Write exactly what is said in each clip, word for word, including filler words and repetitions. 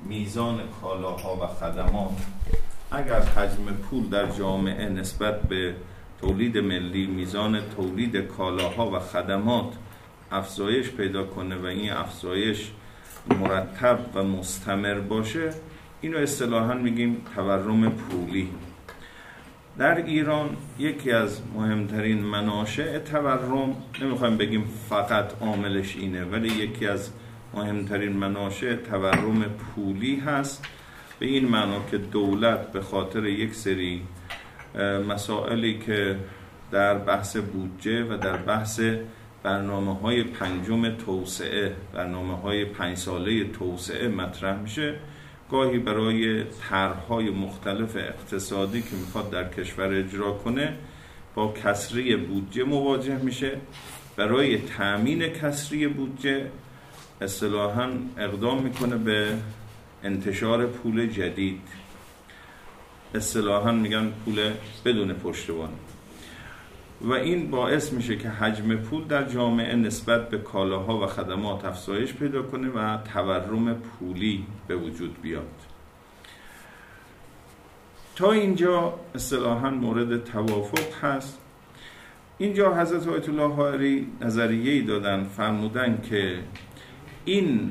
میزان کالاها و خدمات، اگر حجم پول در جامعه نسبت به تولید ملی، میزان تولید کالاها و خدمات افزایش پیدا کنه و این افزایش مرتب و مستمر باشه، اینو اصطلاحاً میگیم تورم پولی. در ایران یکی از مهمترین مناشأ تورم، نمیخوایم بگیم فقط عاملش اینه، ولی یکی از مهمترین مناشأ تورم پولی هست، به این معنا که دولت به خاطر یک سری مسائلی که در بحث بودجه و در بحث برنامه‌های پنجم توسعه، برنامه‌های پنج ساله توسعه مطرح میشه، گاهی برای طرح‌های مختلف اقتصادی که میخواد در کشور اجرا کنه با کسری بودجه مواجه میشه. برای تأمین کسری بودجه اصطلاحاً اقدام میکنه به انتشار پول جدید، اصطلاحاً میگن پول بدون پشتوانه، و این باعث میشه که حجم پول در جامعه نسبت به کالاها و خدمات افزایش پیدا کنه و تورم پولی به وجود بیاد. تا اینجا اصطلاحاً مورد توافق هست. اینجا حضرت آیت الله حائری نظریه‌ای دادن، فرمودن که این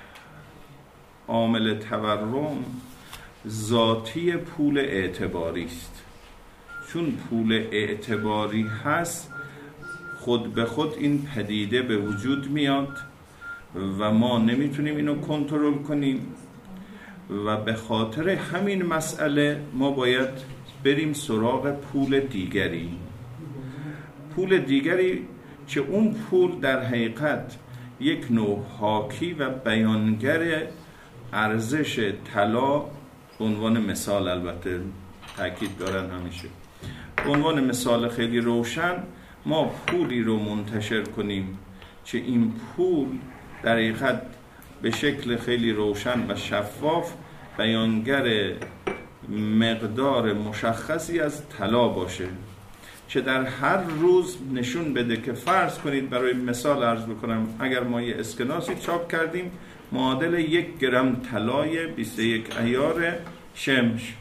عامل تورم ذاتی پول اعتباری است. چون پول اعتباری هست، خود به خود این پدیده به وجود میاد و ما نمیتونیم اینو کنترل کنیم و به خاطر همین مسئله ما باید بریم سراغ پول دیگری. پول دیگری که اون پول در حقیقت یک نوع حاکی و بیانگر ارزش طلا، به عنوان مثال، البته تاکید دارن همیشه، به عنوان مثال خیلی روشن، ما پولی رو منتشر کنیم که این پول در حقیقت به شکل خیلی روشن و شفاف بیانگر مقدار مشخصی از طلا باشه، که در هر روز نشون بده که فرض کنید، برای مثال عرض بکنم، اگر ما یه اسکناسی چاپ کردیم معادل یک گرم طلای بیست و یک عیار شمش،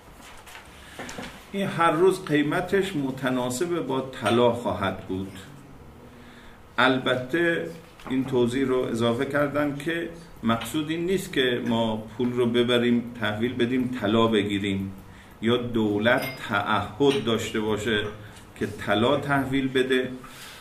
این هر روز قیمتش متناسب با طلا خواهد بود. البته این توضیح رو اضافه کردن که مقصود این نیست که ما پول رو ببریم تحویل بدیم طلا بگیریم، یا دولت تعهد داشته باشه که طلا تحویل بده،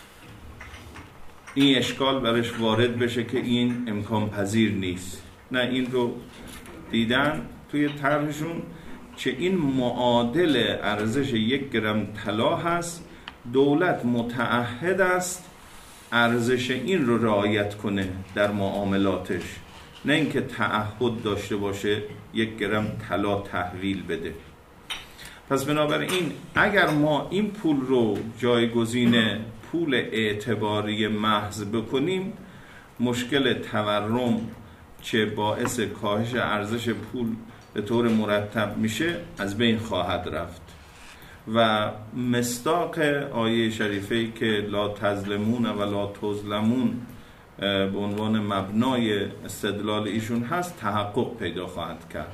این اشکال برش وارد بشه که این امکان پذیر نیست. نه، این رو دیدن توی طرحشون که این معادل ارزش یک گرم طلا هست، دولت متعهد است ارزش این رو رعایت کنه در معاملاتش، نه اینکه تعهد داشته باشه یک گرم طلا تحویل بده. پس بنابراین اگر ما این پول رو جایگزین پول اعتباری محض بکنیم، مشکل تورم که باعث کاهش ارزش پول به طور مرتب میشه از بین خواهد رفت. و مصداق آیه شریفه‌ای که لا تظلمون و لا تظلمون به عنوان مبنای استدلال ایشون هست تحقق پیدا خواهد کرد.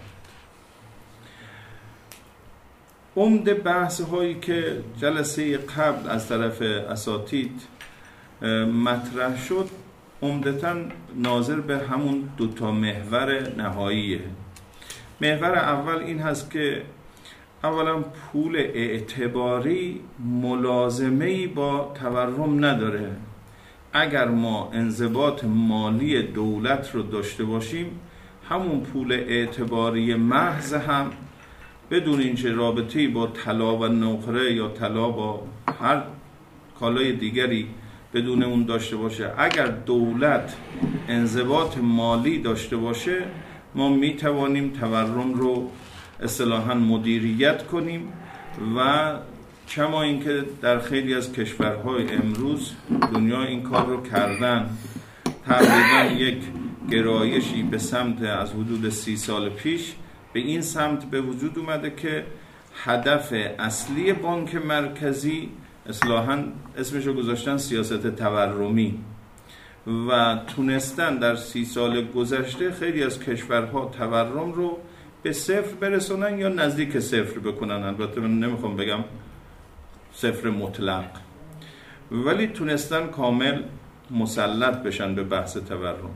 عمده بحث هایی که جلسه قبل از طرف اساتید مطرح شد عمدتاً ناظر به همون دوتا محور نهاییه. محور اول این هست که اولا پول اعتباری ملازمه‌ای با تورم نداره. اگر ما انضباط مالی دولت رو داشته باشیم، همون پول اعتباری محض هم بدون اینکه رابطه‌ای با طلا و نقره یا طلا با هر کالای دیگری بدون اون داشته باشه، اگر دولت انضباط مالی داشته باشه، ما می توانیم تورم رو اصطلاحاً مدیریت کنیم و کما اینکه در خیلی از کشورهای امروز دنیا این کار رو کردن. تقریباً یک گرایشی به سمت از حدود سی سال پیش به این سمت به وجود اومده که هدف اصلی بانک مرکزی اصطلاحاً اسمشو گذاشتن سیاست تورمی و تونستن در سی سال گذشته خیلی از کشورها تورم رو به صفر برسونن یا نزدیک صفر بکنن. البته من نمیخوام بگم صفر مطلق، ولی تونستن کامل مسلط بشن به بحث تورم.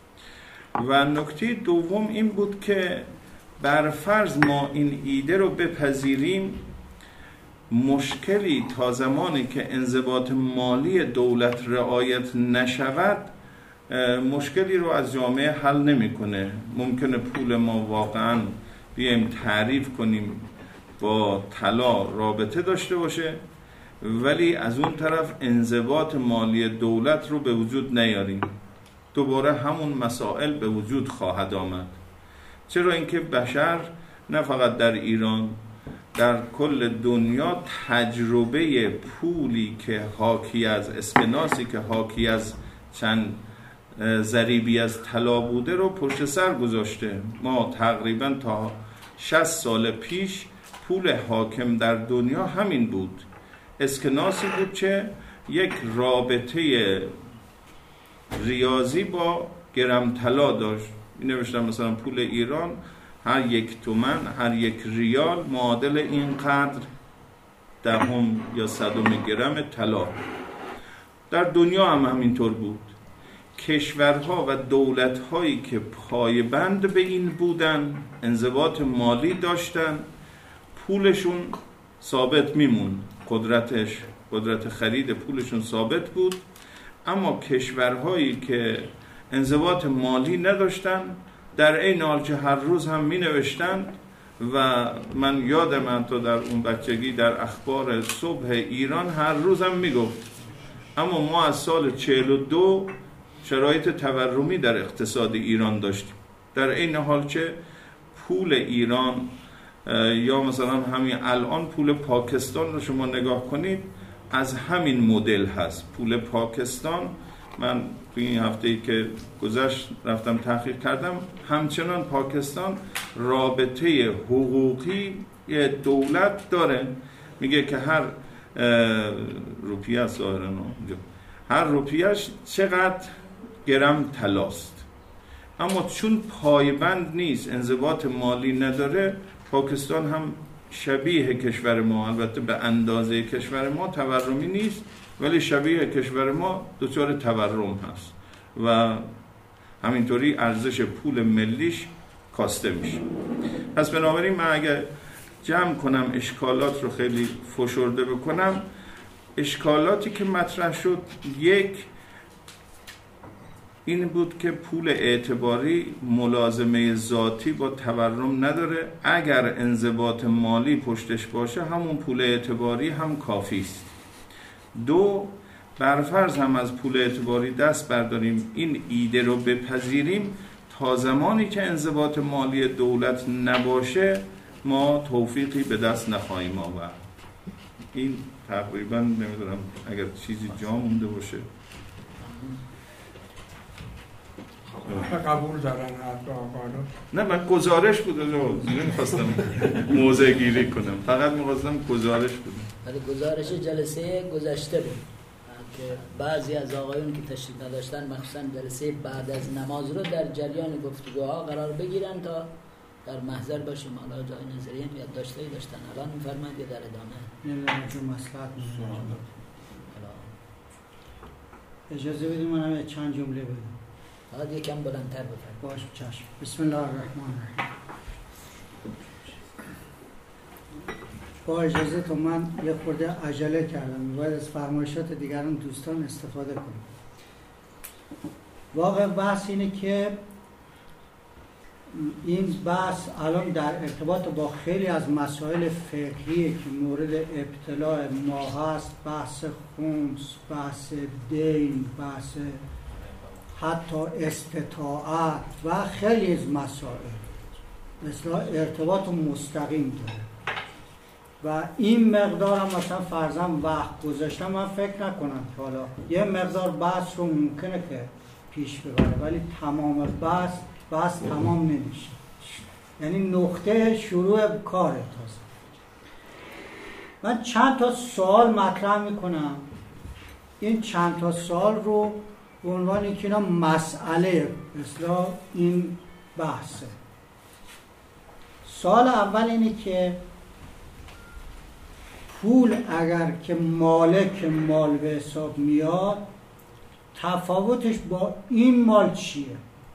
و نکته دوم این بود که برفرض ما این ایده رو بپذیریم، مشکلی تا زمانی که انضباط مالی دولت رعایت نشود مشکلی رو از جامعه حل نمیکنه. ممکنه پول ما واقعا بیایم تعریف کنیم با طلا رابطه داشته باشه، ولی از اون طرف انضباط مالی دولت رو به وجود نیاریم، دوباره همون مسائل به وجود خواهد آمد. چرا اینکه بشر نه فقط در ایران، در کل دنیا تجربه پولی که حاکی از اسکناسی که حاکی از چند ضریبی از طلا بوده رو پشت سر گذاشته. ما تقریبا تا شصت سال پیش پول حاکم در دنیا همین بود، اسکناسی بود که یک رابطه ریاضی با گرم طلا داشت. می نوشتم مثلا پول ایران هر یک تومن، هر یک ریال معادل اینقدر دهم یا صدم گرم طلا. در دنیا هم همینطور بود. کشورها و دولت‌هایی که پایبند به این بودن، انضباط مالی داشتن، پولشون ثابت میمون، قدرتش قدرت خرید پولشون ثابت بود. اما کشورهایی که انضباط مالی نداشتن، در این حال که هر روز هم می نوشتن و من یادم حتی در اون بچگی در اخبار صبح ایران هر روز هم می گفت اما ما از سال چهل و دو شرایط تورمی در اقتصاد ایران داشتیم. در این حال که پول ایران یا مثلا همین الان پول پاکستان رو شما نگاه کنید از همین مدل هست. پول پاکستان، من توی این هفته‌ای که گذشت رفتم تحقیق کردم، همچنان پاکستان رابطه حقوقی دولت داره، میگه که هر روپیه است ظاهراً هر روپیهش چقدر گرم طلاست. اما چون پایبند نیست، انضباط مالی نداره، پاکستان هم شبیه کشور ما، البته به اندازه کشور ما تورمی نیست، ولی شبیه کشور ما دچار تورم هست و همینطوری ارزش پول ملیش کاسته میشه. پس بنابراین من اگر جمع کنم اشکالات رو خیلی فشرده بکنم، اشکالاتی که مطرح شد، یک این بود که پول اعتباری ملازمه ذاتی با تورم نداره. اگر انضباط مالی پشتش باشه همون پول اعتباری هم کافی است. دو، برفرض هم از پول اعتباری دست برداریم، این ایده رو بپذیریم، تا زمانی که انضباط مالی دولت نباشه ما توفیقی به دست نخواهیم آورد. این تقریبا نمیدونم اگر چیزی جا مونده باشه. قبول دارن حتی آقانا؟ نه من گزارش بود، نمیخواستم موضع گیری کنم، فقط میخواستم گزارش بود. ولی گزارش جلسه گذشته بود که بعضی از آقایون که تشریف نداشتن، مخصوصا جلسه بعد از نماز رو در جریان گفتگوها قرار بگیرن تا در محضر باشیم. حالا جای نظریه یاد داشته‌ای داشتن، الان می‌فرمایید یا در ادامه؟ نمیدونم چون مصلحت می‌دونم. اجازه بدید من هم چند جمله بگم. حالا یکم بلندتر بفرمایید. باش چشم. بسم الله الرحمن الرحیم. با اجازه تو من یه خورده عجله کردم، باید از فرمایشات دیگران دوستان استفاده کنم. واقع بحث اینه که این بحث الان در ارتباط با خیلی از مسائل فقهی که مورد ابتلاع ما هست، بحث خمس، بحث دین، بحث حتی استطاعت و خیلی از مسائل مثلا ارتباط مستقیم داره و این مقدار هم مثلا فرضاً وقت گذاشتم، من فکر نکنم که حالا یه مقدار بحث رو ممکنه که پیش ببره، ولی تمام بحث بحث تمام نمیشه، یعنی نقطه شروع کاره. تازه من چند تا سوال مطرح میکنم، این چند تا سوال رو به عنوان که اینا مسئله اصلا این بحثه. سوال اول اینه که پول اگر که مالک مال به حساب میاد تفاوتش با این مال چیه؟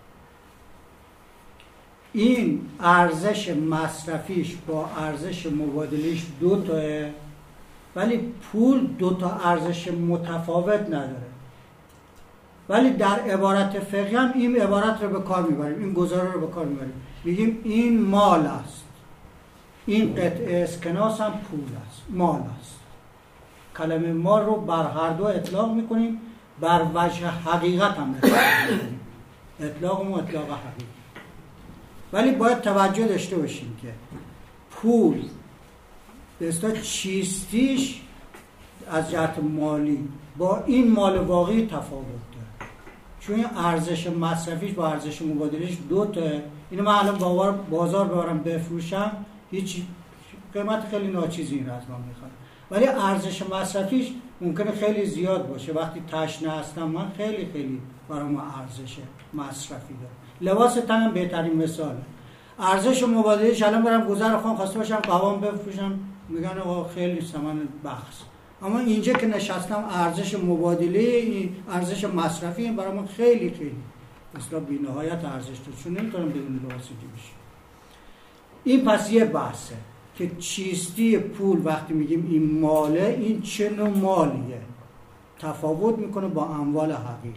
این ارزش مصرفیش با ارزش مبادلهش دو تاه، ولی پول دو تا ارزش متفاوت نداره. ولی در عبارت فقهی هم این عبارت رو به کار میبریم، این گزاره رو به کار میبریم، میگیم این مال است، این قطعه اسکناس هم پول است، مال است. کلمه مال رو بر هر دو اطلاق میکنیم، بر وجه حقیقت هم اطلاق میکنیم، اطلاق و اطلاق حقیقت. ولی باید توجه داشته باشیم که پول به اصطلاح چیستیش از جهت مالی با این مال واقعی تفاوت داره، چون این ارزش مصرفیش با ارزش مبادلهش دو تا. اینو من الان بازار بازار ببرم بفروشم هیچ قیمت خیلی ناچیزی این رو از من میخواد، ولی ارزش مصرفیش ممکنه خیلی زیاد باشه. وقتی تشنه هستم من خیلی خیلی برام ارزش مصرفی داره. لباس تنم بهترین مثاله. ارزش مبادلهش الان برم گذر خان خواسته باشم قوام بفروشم میگن آقا خیلی ثمن بخس، اما اینجا که نشستم ارزش مبادله ارزش مصرفی این برام خیلی خیلی اصلا بی‌نهایت ارزش داره، چون نمیتونم بدون لباس دیگه بشه. این پس یه بحثه که چیستی پول وقتی میگیم این ماله، این چه نوع مالیه، تفاوت میکنه با اموال حقیقی.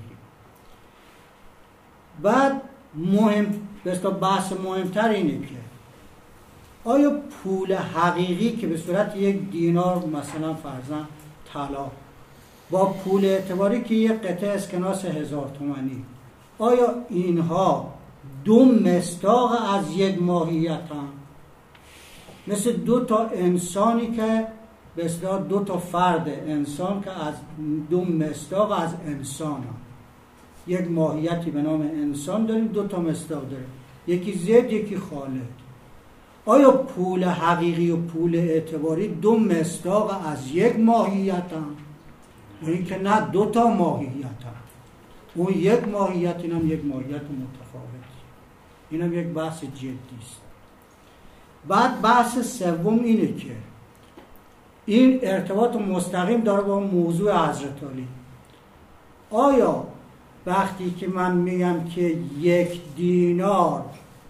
بعد مهم بستا بحث مهمتر اینه که آیا پول حقیقی که به صورت یک دینار مثلا فرضاً طلا با پول اعتباری که یک قطعه اسکناس هزار تومانی، آیا اینها دو مصداق از یک ماهیت هم؟ مثل دو تا انسانی که به اصطلاح دو تا فرد انسان که از دو مصداق از انسان هم. یک ماهیتی به نام انسان داریم، دو تا مصداق داریم، یکی زید یکی خالد. آیا پول حقیقی و پول اعتباری دو مصداق از یک ماهیت هم؟ این که نه، دو تا ماهیت هم. اون یک ماهیت، این هم یک ماهیت متفاوت. این هم یک بحث جدی است. بعد بحث سوم اینه که این ارتباط مستقیم داره با موضوع حضرت علی. آیا وقتی که من میگم که یک دینار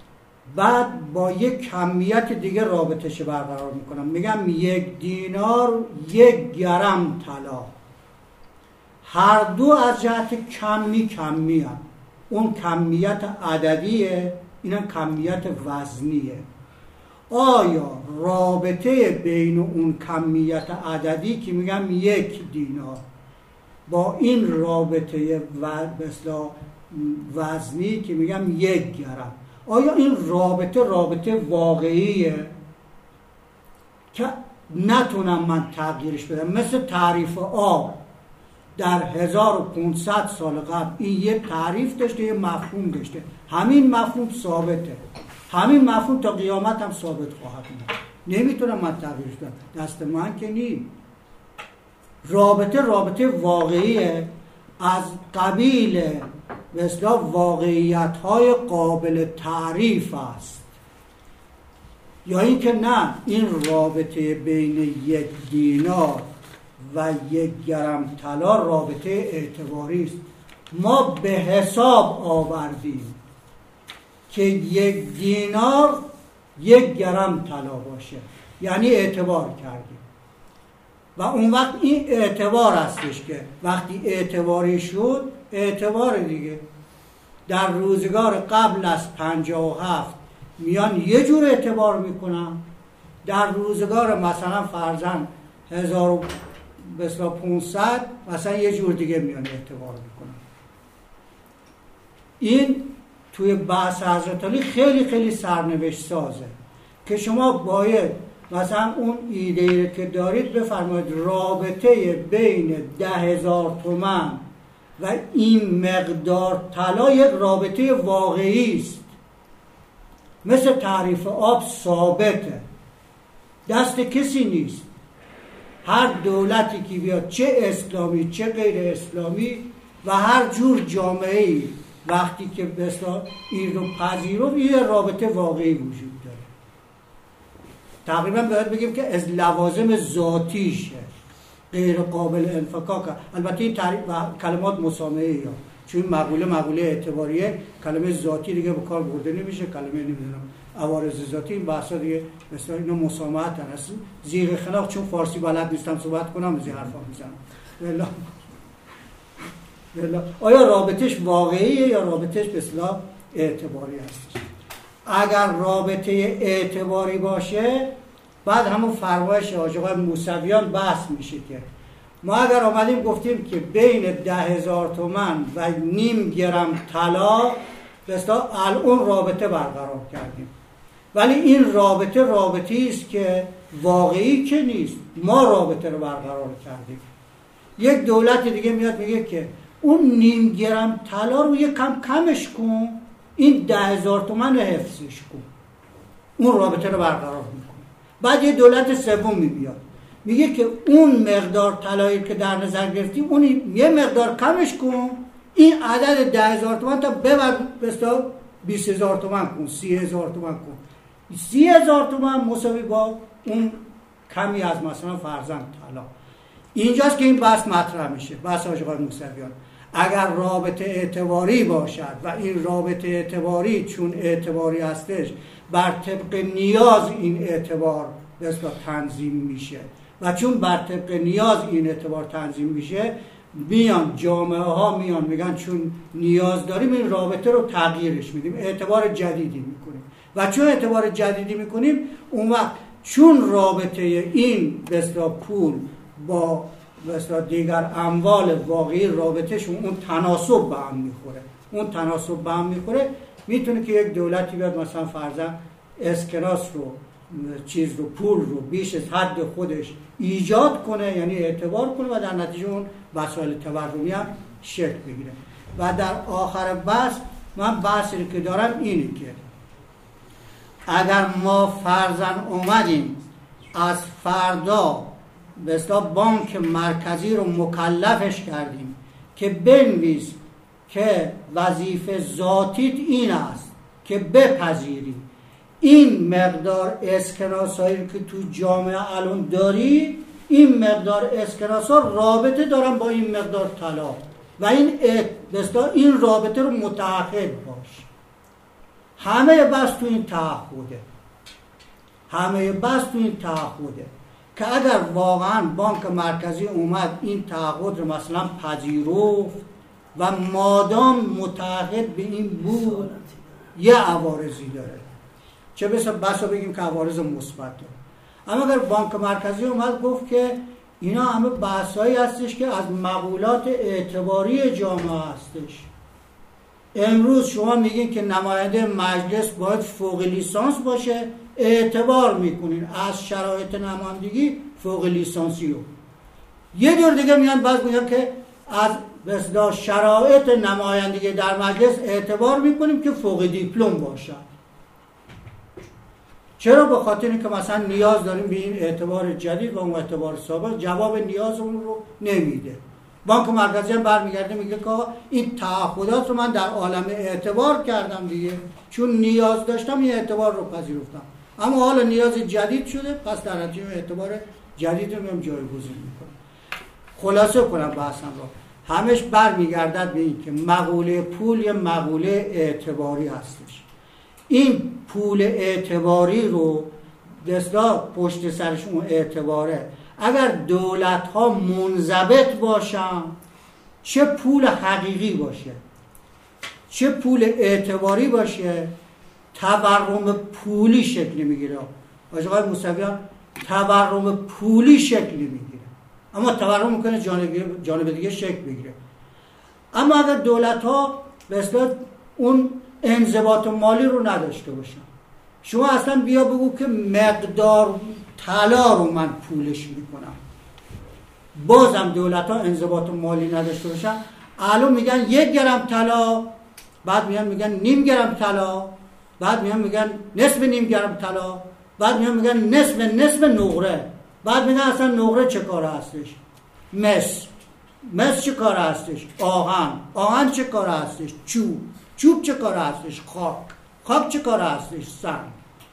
بعد با یک کمیت دیگه رابطه‌اش برقرار میکنم، میگم یک دینار یک گرم طلا، هر دو از جهت کمی کمی هم. اون کمیت عددیه، اینم کمیت وزنیه. آیا رابطه بین اون کمیت عددی که میگم یک دینار با این رابطه و وزنی که میگم یک گرم، آیا این رابطه رابطه واقعیه که نتونم من تغییرش بدم؟ مثل تعریف آب در هزار و پانصد سال قبل این یه تعریف داشته، یه مفهوم داشته، همین مفهوم ثابته، همین مفهوم تا قیامت هم ثابت خواهد بود. نمیتونم من تغییرش بدم، دست من که نی. رابطه رابطه واقعیه، از قبیل به اصطلاح واقعیت‌های قابل تعریف است، یا اینکه نه، این رابطه بین یک دینار و یک گرم طلا رابطه اعتباری است. ما به حساب آوردیم که یک دینار یک گرم طلا باشه، یعنی اعتبار کردیم. و اون وقت این اعتبار هستش که وقتی اعتباری شد، اعتبار دیگه در روزگار قبل از پنجاه و هفت میان یه جور اعتبار میکنن، در روزگار مثلا فرضاً هزار و پانصد مثلا یه جور دیگه میان اعتبار میکنن. این توی بحث حضرت علی خیلی خیلی سرنوشت سازه که شما باید مثلا اون ایده که دارید بفرمایید رابطه بین ده هزار تومن و این مقدار طلا یک رابطه واقعی است، مثل تعریف آب ثابته، دست کسی نیست. هر دولتی که بیاد، چه اسلامی چه غیر اسلامی، و هر جور جامعه‌ای وقتی که به اصطلاح این رو پذیرفت یه رابطه واقعی وجود داره. تقریبا باید بگیم که از لوازم ذاتیشه، غیر قابل انفکاک. البته این تعریف و کلمات مسامحه یا چون مقوله مقوله اعتباریه، کلمه ذاتی دیگه به کار برده نمیشه، کلمه نمیدونم عوارض ذاتی، این بحثا دیگه مثلا اینا مسامحت هست. زیر خلاق چون فارسی بلد نیستم صحبت کنم از این حرفا میزنم. والله والله آیا رابطش واقعیه یا رابطش به اصطلاح اعتباری هست؟ اگر رابطه اعتباری باشه بعد همون فرمایش حاج آقای موسویان بحث میشه که ما اگر آمدیم گفتیم که بین ده هزار تومان و نیم گرم طلا به اصطلاح الان رابطه برقرار کردیم، ولی این رابطه رابطی است که واقعی که نیست، ما رابطه رو برقرار کردیم. یک دولت دیگه میاد میگه که اون نیم گرم طلا رو یک کم کمش کن، این ده هزار تومان حفظش کن، اون رابطه رو برقرار میکنه. بعد یه دولت سومی میاد میگه که اون مقدار طلایی که در نظر گرفتی اون یه مقدار کمش کن، این عدد ده هزار تومان تا ببر بستا بیست هزار تومان کن، سی هزار تومان کن. سی هزار تومان مساوی با اون کمی از مثلا فرزند طلا. اینجاست که این بحث مطرح میشه، بحث حاج آقای موسویان. اگر رابطه اعتباری باشد و این رابطه اعتباری چون اعتباری هستش بر طبق نیاز این اعتبار بسیار تنظیم میشه و چون بر طبق نیاز این اعتبار تنظیم میشه میان جامعه ها میان میگن چون نیاز داریم این رابطه رو تغییرش میدیم، اعتبار جدیدی میکنیم و چون اعتبار جدیدی میکنیم اون وقت چون رابطه این بسیار پول با بسیار دیگر اموال واقعی رابطهشون اون تناسب به هم میخوره، اون تناسب به هم میخوره میتونه که یک دولتی بیاد مثلا فرضاً اسکناس رو چیز رو پول رو بیش از حد خودش ایجاد کنه، یعنی اعتبار کنه و در نتیجه اون وسایل تورمی هم شکل بگیره. و در آخر بحث من بحثی که دارم اینه که اگر ما فرضاً اومدیم از فردا به اصطلاح بانک مرکزی رو مکلفش کردیم که بنویس که وظیفه ذاتیت این است که بپذیری این مقدار اسکناس هایی که تو جامعه الان داری، این مقدار اسکناس ها رابطه دارن با این مقدار طلا و این بستا این رابطه رو متعهد باش. همه بس تو این تعهده، همه بس تو این تعهده که اگر واقعا بانک مرکزی اومد این تعهد رو مثلا پذیرفت و مادام متعهد به این بود یه عوارضی داره، چه بسا بسا بگیم که عوارض مثبت داره. اما اگر بانک مرکزی اومد گفت که اینا همه بحثایی هستش که از مقولات اعتباری جامعه هستش، امروز شما میگین که نماینده مجلس باید فوق لیسانس باشه، اعتبار میکنین از شرایط نمایندگی فوق لیسانسی رو. یه دور دیگه میان بعد میگن که از بسیار شرایط نمایندگی در مجلس اعتبار میکنیم که فوق دیپلم باشه. چرا؟ به خاطر اینکه مثلا نیاز داریم به این اعتبار جدید و اون اعتبار سابق جواب نیاز اون رو نمیده. بانک مرکزی هم برمیگرده میگه که این تعهدات رو من در عالم اعتبار کردم دیگه، چون نیاز داشتم این اعتبار رو پذیرفتم، اما حالا نیاز جدید شده پس در نتیجه اعتبار جدید رو میام جایگزین میکنم. خلاصه کنم بحثم رو، همش برمیگردد به این که مقوله پول یه مقوله اعتباری هستش. این پول اعتباری رو دستا پشت سرش اون اعتباره، اگر دولت ها منضبط باشن، چه پول حقیقی باشه چه پول اعتباری باشه، تورم پولی شکل میگیره. آقای موسویان تورم پولی شکل میگیره، اما تورم میکنه جانب, جانب دیگه شکل بگیره. اما اگر دولت ها به اصطلاح اون انضباط مالی رو نداشته باشن، شما اصلا بیا بگو که مقدار طلا رو من پولش میکنم، بازم دولت ها انضباط مالی نداشته باشن، الان میگن یک گرم طلا، بعد میگن میگن نیم گرم طلا، بعد میگن میگن نصف نیم گرم طلا، بعد میگن میگن نصف نصف نقره، بعد میگن اصلا نقره چه کار هستش؟ مس مس چه کار هستش؟ آهن. آهن چه کار هستش؟ چوب. چوب چه کار هستش؟ خاک. خاک چه کار هستش؟ سنگ.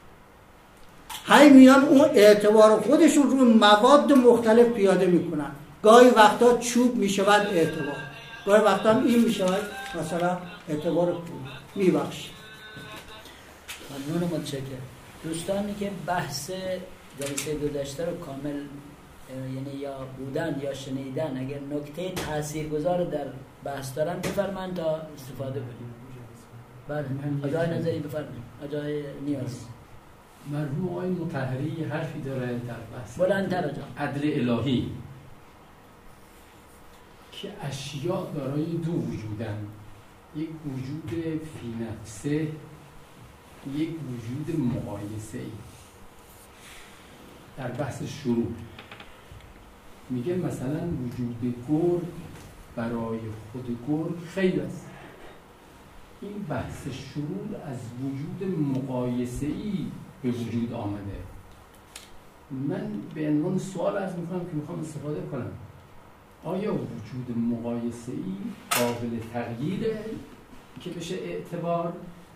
هی میان اون اعتبار خودشون رو مواد مختلف پیاده میکنن. گاهی وقتا چوب میشود اعتبار، گاهی وقتا این میشود مثلا اعتبار پول. میبخشید. ممنون، متشکرم. دوستانی که بحث جلسه گذشته رو کامل یعنی یا بودن یا شنیدن، اگر نکته تاثیرگذار در بحث دارن بفرمایید تا استفاده کنیم. بله، آقای نظری بفرمایید. آقای نیازی. مرحوم آقای مطهری حرفی داره در بحث بلندتر آجا. عدل الهی که اشیاء دارای دو وجودن، یک وجود فی نفسه، یک وجود مقایسه‌ای. در بحث شروع میگه مثلا وجود گرگ برای خود گرگ خیر است. این بحث شروع از وجود مقایسه‌ای به وجود آمده. من به عنوان سوال عرض میکنم که میخوام استفاده کنم، آیا وجود مقایسه‌ای قابل تغییره که بشه اعتبار؟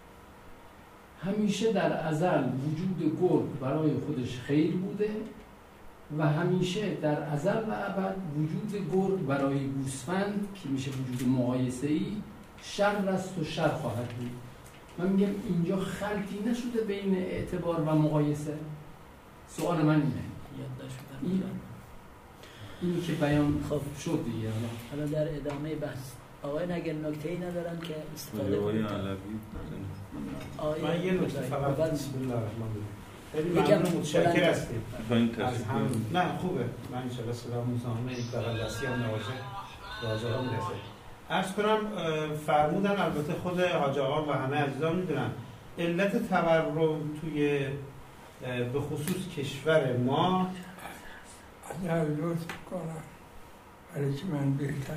همیشه در ازل وجود گرگ برای خودش خیر بوده و همیشه در ازل و ابد وجود گرگ برای گوسفند که میشه وجود مقایسه‌ای شر است و شر خواهد بود. من میگم اینجا خلطی نشده بین اعتبار و مقایسه؟ سوال من اینه. این اینی که بیان خب شد دیگه. حالا در ادامه بحث آقایان اگر نکته‌ای ندارن که استفاده کنید. من یه نکته فقط بسم الله الرحمن الرحیم. یکم ممنون، متشکر هستیم. از هم نه خوبه. من ان شاء الله سلام مزاحم این بغلسی هم نواجه حاج آقا میرسه. عرض کنم فرمودن، البته خود حاج آقا و همه عزیزان میدونن علت تورم توی به خصوص کشور ما اگر لطف کنم برای که من بهتر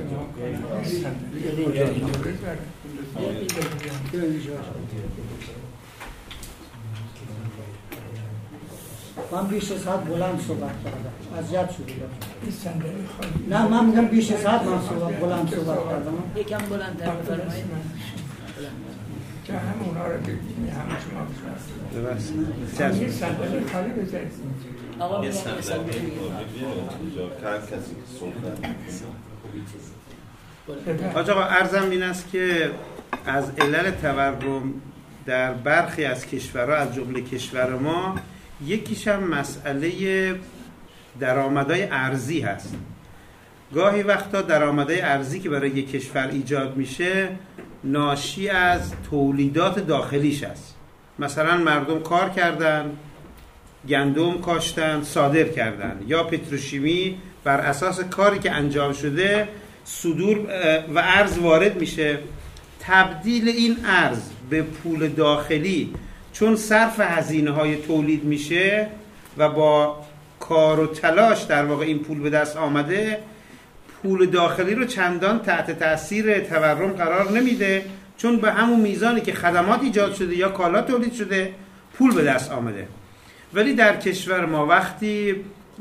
من بیش از حد بلند صحبت کردم، اذیت شدید. این صندلی خالی. نه من میگم بیش از حد من صحبت بلند صحبت کردم. یکم بلندتر بفرمایید که هم اونا رو ببینی هم شما بشناسید. این صندلی خالی بذارید. آقا یه صندلی حاج آقا عرضم این است که از علل تورم در برخی از کشورها از جمله کشور ما یکیش هم مسئله درآمدهای ارزی هست. گاهی وقتا درآمدهای ارزی که برای یک کشور ایجاد میشه ناشی از تولیدات داخلیش است. مثلا مردم کار کردن، گندم کاشتن، صادر کردن، یا پتروشیمی بر اساس کاری که انجام شده صدور و ارز وارد میشه. تبدیل این ارز به پول داخلی چون صرف هزینه های تولید میشه و با کار و تلاش در واقع این پول به دست آمده، پول داخلی رو چندان تحت تأثیر تورم قرار نمیده، چون به همون میزانی که خدمات ایجاد شده یا کالا تولید شده پول به دست آمده. ولی در کشور ما وقتی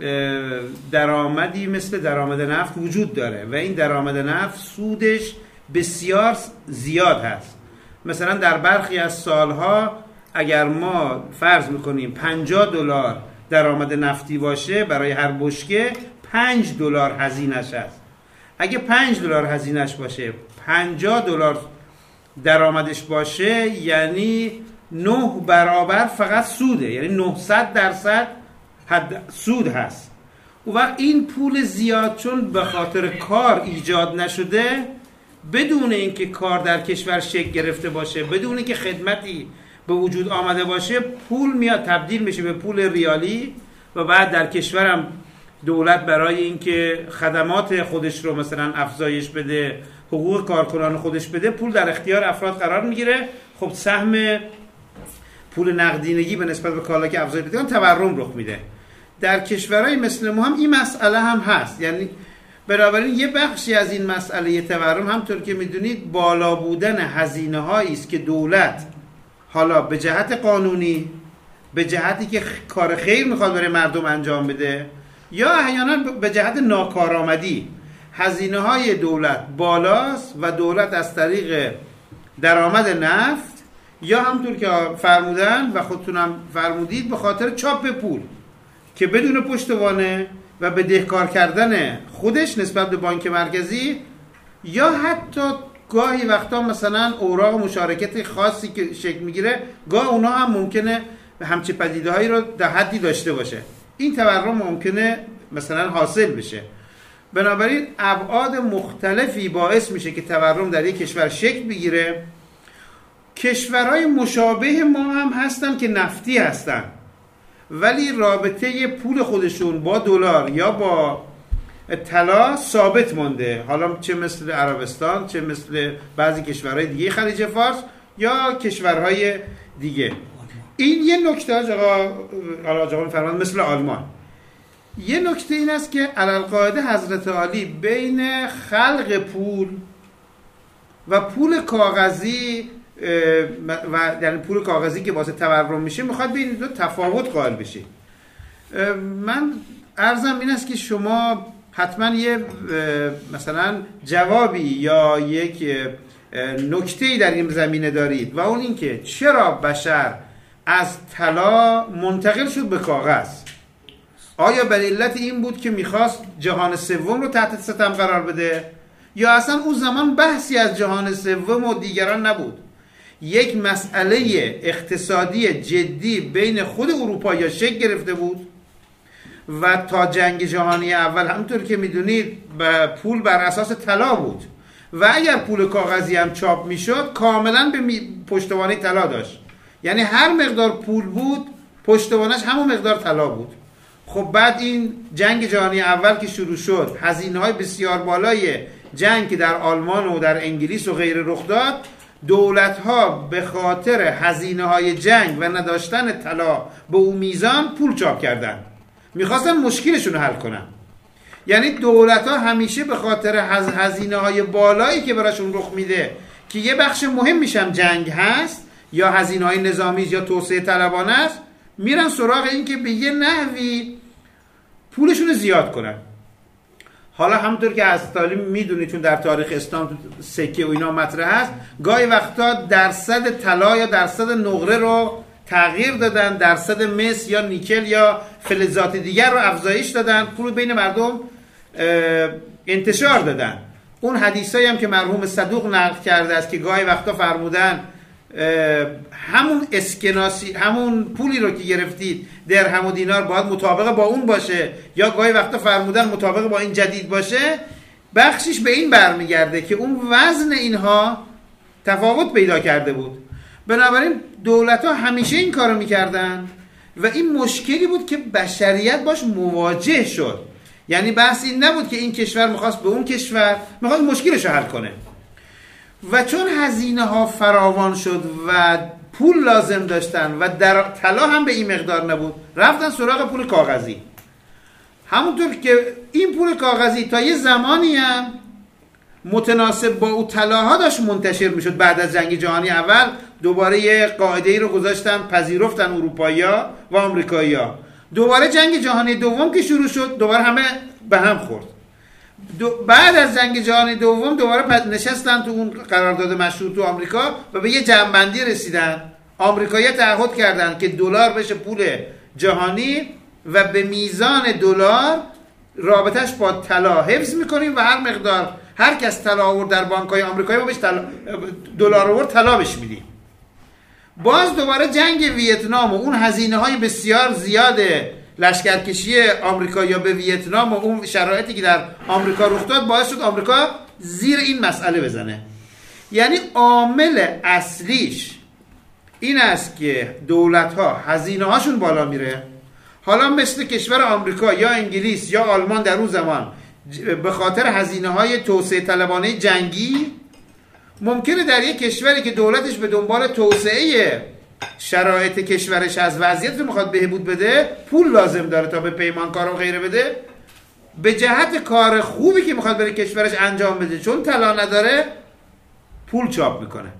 درآمدی مثل درآمد نفت وجود داره و این درآمد نفت سودش بسیار زیاد هست، مثلا در برخی از سالها اگر ما فرض میکنیم پنجاه دلار درآمد نفتی باشه، برای هر بشکه پنج دلار هزینه‌اش هست. اگه پنج دلار هزینه‌اش باشه، پنجاه دلار درآمدش باشه، یعنی نه برابر فقط سوده، یعنی نهصد درصد حد سود هست. و وقت این پول زیاد چون به خاطر کار ایجاد نشده، بدون اینکه کار در کشور شکل گرفته باشه، بدون اینکه خدمتی به وجود آمده باشه، پول میاد تبدیل میشه به پول ریالی و بعد در کشورم دولت برای اینکه خدمات خودش رو مثلا افزایش بده، حقوق کارکنان خودش بده، پول در اختیار افراد قرار میگیره. خب سهم پول نقدینگی به نسبت به کالا که افزایش بده تورم رخ میده. در کشورهای مثل ما هم این مسئله هم هست. یعنی بنابراین یه بخشی از این مسئله تورم همطور که میدونید بالا بودن هزینه هایی است که دولت حالا به جهت قانونی، به جهتی که کار خیر میخواد برای مردم انجام بده، یا احیانا به جهت ناکارآمدی هزینه های دولت بالاست و دولت از طریق درآمد نفت یا همونطور که فرمودن و خودتونم فرمودید به خاطر چاپ پول که بدون پشتوانه و بدهکار کردن خودش نسبت به بانک مرکزی، یا حتی گاهی وقتا مثلا اوراق مشارکت خاصی که شکل میگیره گاه اونا هم ممکنه همچه پدیده هایی رو در حدی داشته باشه. این تورم ممکنه مثلا حاصل بشه. بنابراین ابعاد مختلفی باعث میشه که تورم در یک کشور شکل بگیره. کشورهای مشابه ما هم هستن که نفتی هستن ولی رابطه پول خودشون با دلار یا با طلا ثابت مونده، حالا چه مثل عربستان، چه مثل بعضی کشورهای دیگه خلیج فارس یا کشورهای دیگه. این یه نکته آقا آقا فرمان مثل آلمان. یه نکته این است که علالقاعده حضرت عالی بین خلق پول و پول کاغذی و یعنی پول کاغذی که واسه تورم میشه میخواد بین دو تفاوت قائل بشه. من عرضم این است که شما حتما یه مثلا جوابی یا یک نکته‌ای در این زمینه دارید و اون این که چرا بشر از طلا منتقل شد به کاغذ؟ آیا به علت این بود که میخواست جهان سوم رو تحت ستم قرار بده یا اصلا اون زمان بحثی از جهان سوم و دیگران نبود؟ یک مسئله اقتصادی جدی بین خود اروپا شکل گرفته بود و تا جنگ جهانی اول همونطور که میدونید پول بر اساس طلا بود و اگر پول کاغذی هم چاپ میشد کاملا به پشتوانه طلا داشت، یعنی هر مقدار پول بود پشتوانش همون مقدار طلا بود. خب بعد این جنگ جهانی اول که شروع شد، هزینه های بسیار بالای جنگ که در آلمان و در انگلیس و غیره رخ داد، دولت ها به خاطر هزینه های جنگ و نداشتن طلا به اون میزان پول چاپ کردن، میخواستن مشکلشون رو حل کنن. یعنی دولت ها همیشه به خاطر هزینه های بالایی که براشون رخ میده که یه بخش مهم میشم جنگ هست یا هزینه های نظامی یا توسعه طلبانه است، میرن سراغ این که به یه نحوی پولشون رو زیاد کنن. حالا همونطور که از تعلیم میدونید چون در تاریخ اسلام تو سکه و اینا مطرح هست، گاهی وقتا درصد طلا یا درصد نقره رو تغییر دادن، درصد مس یا نیکل یا فلزات دیگر رو افزایش دادن، پول بین مردم انتشار دادن. اون حدیثایی هم که مرحوم صدوق نقل کرده است که گاهی وقتا فرمودن همون اسکناسی همون پولی رو که گرفتید درهم و دینار باید مطابق با اون باشه، یا گاهی وقتا فرمودن مطابق با این جدید باشه، بخشش به این برمیگرده که اون وزن اینها تفاوت پیدا کرده بود. بنابراین دولت ها همیشه این کارو میکردن و این مشکلی بود که بشریت باش مواجه شد. یعنی بحث این نبود که این کشور میخواست به اون کشور میخواست مشکلش رو حل کنه و چون هزینه ها فراوان شد و پول لازم داشتن و در طلا هم به این مقدار نبود، رفتن سراغ پول کاغذی. همونطور که این پول کاغذی تا یه زمانی هم متناسب با اون طلاها داشت منتشر میشد. بعد از جنگ جهانی اول دوباره یه قاعده‌ای رو گذاشتن، پذیرفتن اروپایی‌ها و آمریکایی‌ها. دوباره جنگ جهانی دوم که شروع شد دوباره همه به هم خورد. دو بعد از جنگ جهانی دوم دوباره نشستن تو اون قرارداد مشروط تو آمریکا و به یه جمع‌بندی رسیدن. آمریکایی‌ها تعهد کردند که دلار بشه پول جهانی و به میزان دلار رابطش با طلا حفظ می‌کنیم و هر مقدار هر کس طلا آورد در بانک‌های آمریکایی ما بهش دلار آورد طلا بهش میدیم. باز دوباره جنگ ویتنام و اون هزینه‌های بسیار زیاد لشکرکشی آمریکایی‌ها به ویتنام و اون شرایطی که در آمریکا رخ داد باعث شد آمریکا زیر این مسئله بزنه. یعنی عامل اصلیش این است که دولت‌ها هزینه‌هاشون بالا میره. حالا مثل کشور آمریکا یا انگلیس یا آلمان در اون زمان به خاطر هزینه‌های توسعه طلبانه جنگی ممکنه در یک کشوری که دولتش به دنبال توسعه شرایط کشورش از وضعیت رو میخواد بهبود بده پول لازم داره تا به پیمانکارا و غیره بده، به جهت کار خوبی که میخواد برای کشورش انجام بده چون طلا نداره پول چاپ میکنه.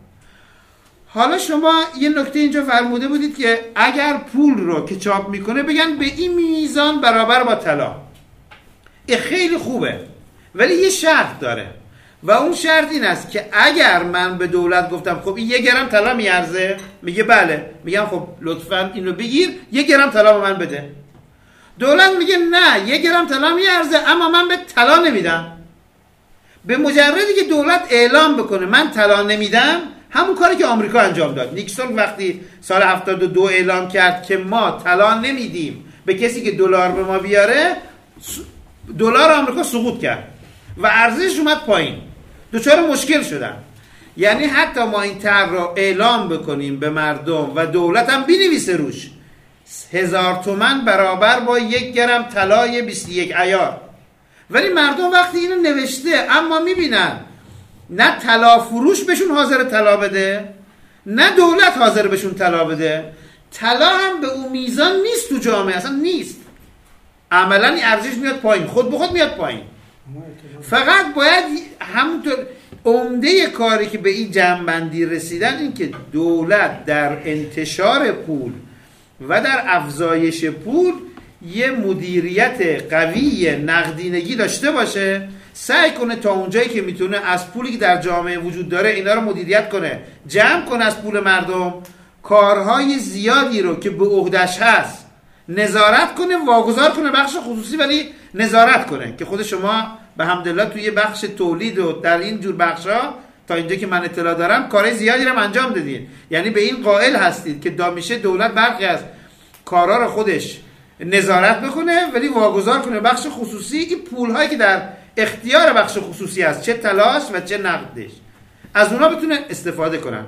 حالا شما یه نکته اینجا فرموده بودید که اگر پول رو که چاپ میکنه بگن به این میزان برابر با طلا. این خیلی خوبه، ولی یه شرط داره و اون شرط این است که اگر من به دولت گفتم خب این یه گرم طلا میارزه، میگه بله، میگم خب لطفاً اینو بگیر یه گرم طلا به من بده. دولت میگه نه یه گرم طلا میارزه اما من به طلا نمیدم. به مجردی که دولت اعلام بکنه من طلا نمیدم، همون کاری که آمریکا انجام داد. نیکسون وقتی سال هفتاد و دو اعلام کرد که ما طلا نمیدیم به کسی که دلار به ما بیاره، دلار آمریکا سقوط کرد و ارزشش اومد پایین، دچار مشکل شدن. یعنی حتی ما این طرح رو اعلام بکنیم به مردم و دولت هم بنویسه روش هزار تومن برابر با یک گرم طلای بیست و یک عیار، ولی مردم وقتی اینو نوشته اما میبینن نه طلا فروش بهشون حاضر طلا بده، نه دولت حاضر بهشون طلا بده، طلا هم به اون میزان نیست تو جامعه، اصلا نیست، عملا این ارزش میاد پایین، خود به خود میاد پایین. فقط باید همونطور عمده کاری که به این جمع‌بندی رسیدن این که دولت در انتشار پول و در افزایش پول یه مدیریت قوی نقدینگی داشته باشه، سعی کنه تا اونجایی که میتونه از پولی که در جامعه وجود داره اینا رو مدیریت کنه، جمع کنه از پول مردم، کارهای زیادی رو که به عهده‌اش هست نظارت کنه، واگذار کنه بخش خصوصی، ولی نظارت کنه که خود شما به حمدالله توی بخش تولید و در این جور بخشا تا اینجا که من اطلاع دارم کارهای زیادی رو انجام دادید، یعنی به این قائل هستید که دامیشه دولت برخی از کارا رو خودش نظارت بکنه ولی واگذار کنه بخش خصوصی، این پول‌هایی که در اختیار بخش خصوصی است، چه طلاش و چه نقدش، از اونها بتونه استفاده کنن.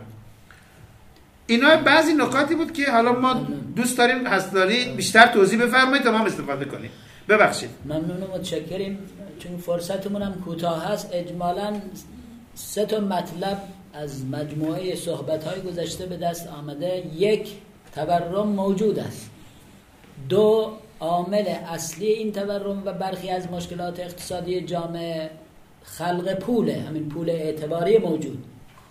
اینا بعضی نکاتی بود که حالا ما دوست داریم هستاری بیشتر توضیح بفرمایید تا ما استفاده کنیم. ببخشید. ممنون و متشکریم، چون فرصتمون هم کوتاه هست. اجمالاً سه تا مطلب از مجموعه صحبت‌های گذشته به دست آمده. یک، تورم موجود است. دو، عامل اصلی این تورم و برخی از مشکلات اقتصادی جامعه خلق پوله، همین پول اعتباری موجود.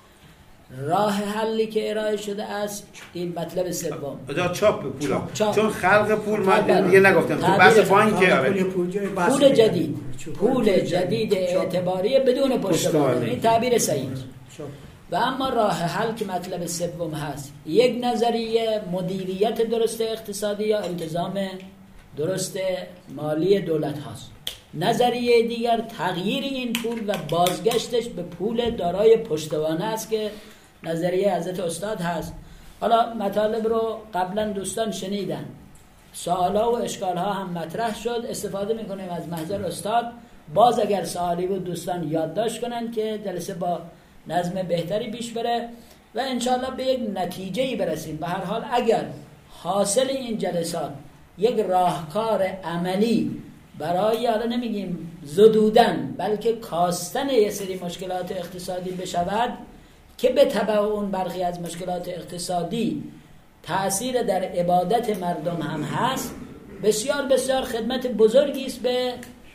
راه حلی که ارائه شده است این مطلب سوم. ادا چاپ پولا، چاپ. چون خلق پول ما دیگه نگفتم تو بحث بانک آره. پول جدید، پول جدید اعتباری بدون پشتوانه، این تعبیر صحیح. و اما راه حل که مطلب سوم هست، یک نظریه مدیریت درست اقتصادی یا انتظام درست مالی دولت هست. نظریه دیگر تغییر این پول و بازگشتش به پول دارای پشتوانه است که نظریه حضرت استاد هست. حالا مطالب رو قبلا دوستان شنیدن، سوالا و اشکالها هم مطرح شد، استفاده میکنیم از محضر استاد. باز اگر سوالی بود دوستان یادداشت کنن که جلسه با نظم بهتری پیش بره و انشاءالله به یک نتیجه‌ای برسیم. به هر حال اگر حاصل این جلسات یک راهکار عملی برای، حالا نمیگیم زدودن، بلکه کاستن یه سری مشکلات اقتصادی بشود که به تبع اون برخی از مشکلات اقتصادی تأثیر در عبادت مردم هم هست، بسیار بسیار خدمت بزرگی است به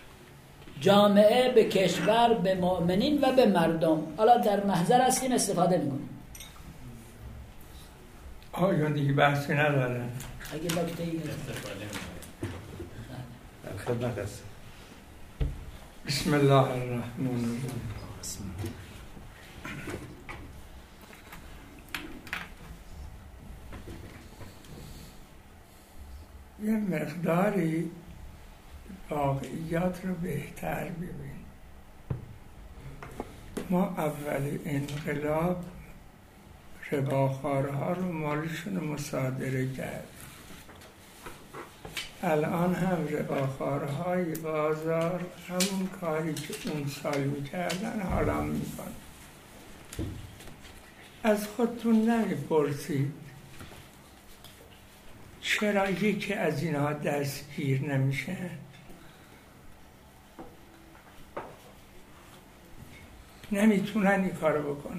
جامعه، به کشور، به مؤمنین و به مردم. حالا در محضر هستیم استفاده میکنیم. آیا دیگه بحثی ندارن؟ اگه نکته‌ای استفاده خدمت است. بسم الله الرحمن الرحیم. یه مقداری واقعیات رو بهتر ببین. ما اول انقلاب رباخوارها رو مالشون مصادره کرد. الان هم رباخوارهای بازار همون کاری که اون سال میکردن حالا میکنن. از خودتون نمیپرسید چرا یکی از اینها دستگیر نمیشه؟ نمیتونن این کارو بکنن،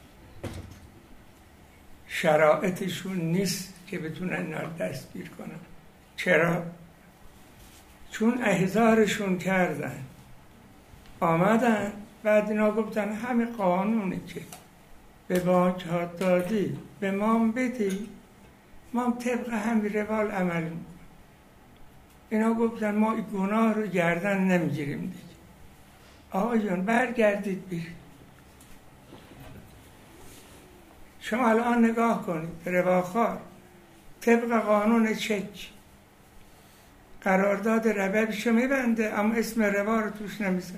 شرایطشون نیست که بتونن اینا رو دستگیر کنن. چرا؟ چون احضارشون کردن، آمدن بعد اینا گفتن همه قانونی که به بانک ها دادی به ما بدی، ما طبق همین روال عمل میکنیم. اینا گفتن ما این گناه رو گردن نمیگیریم دیگه. آقایون برگردید بیرید. شما الان نگاه کنید، رباخوار طبق قانون چک قرارداد ربابشو میبنده اما اسم ربا رو توش نمیذاره.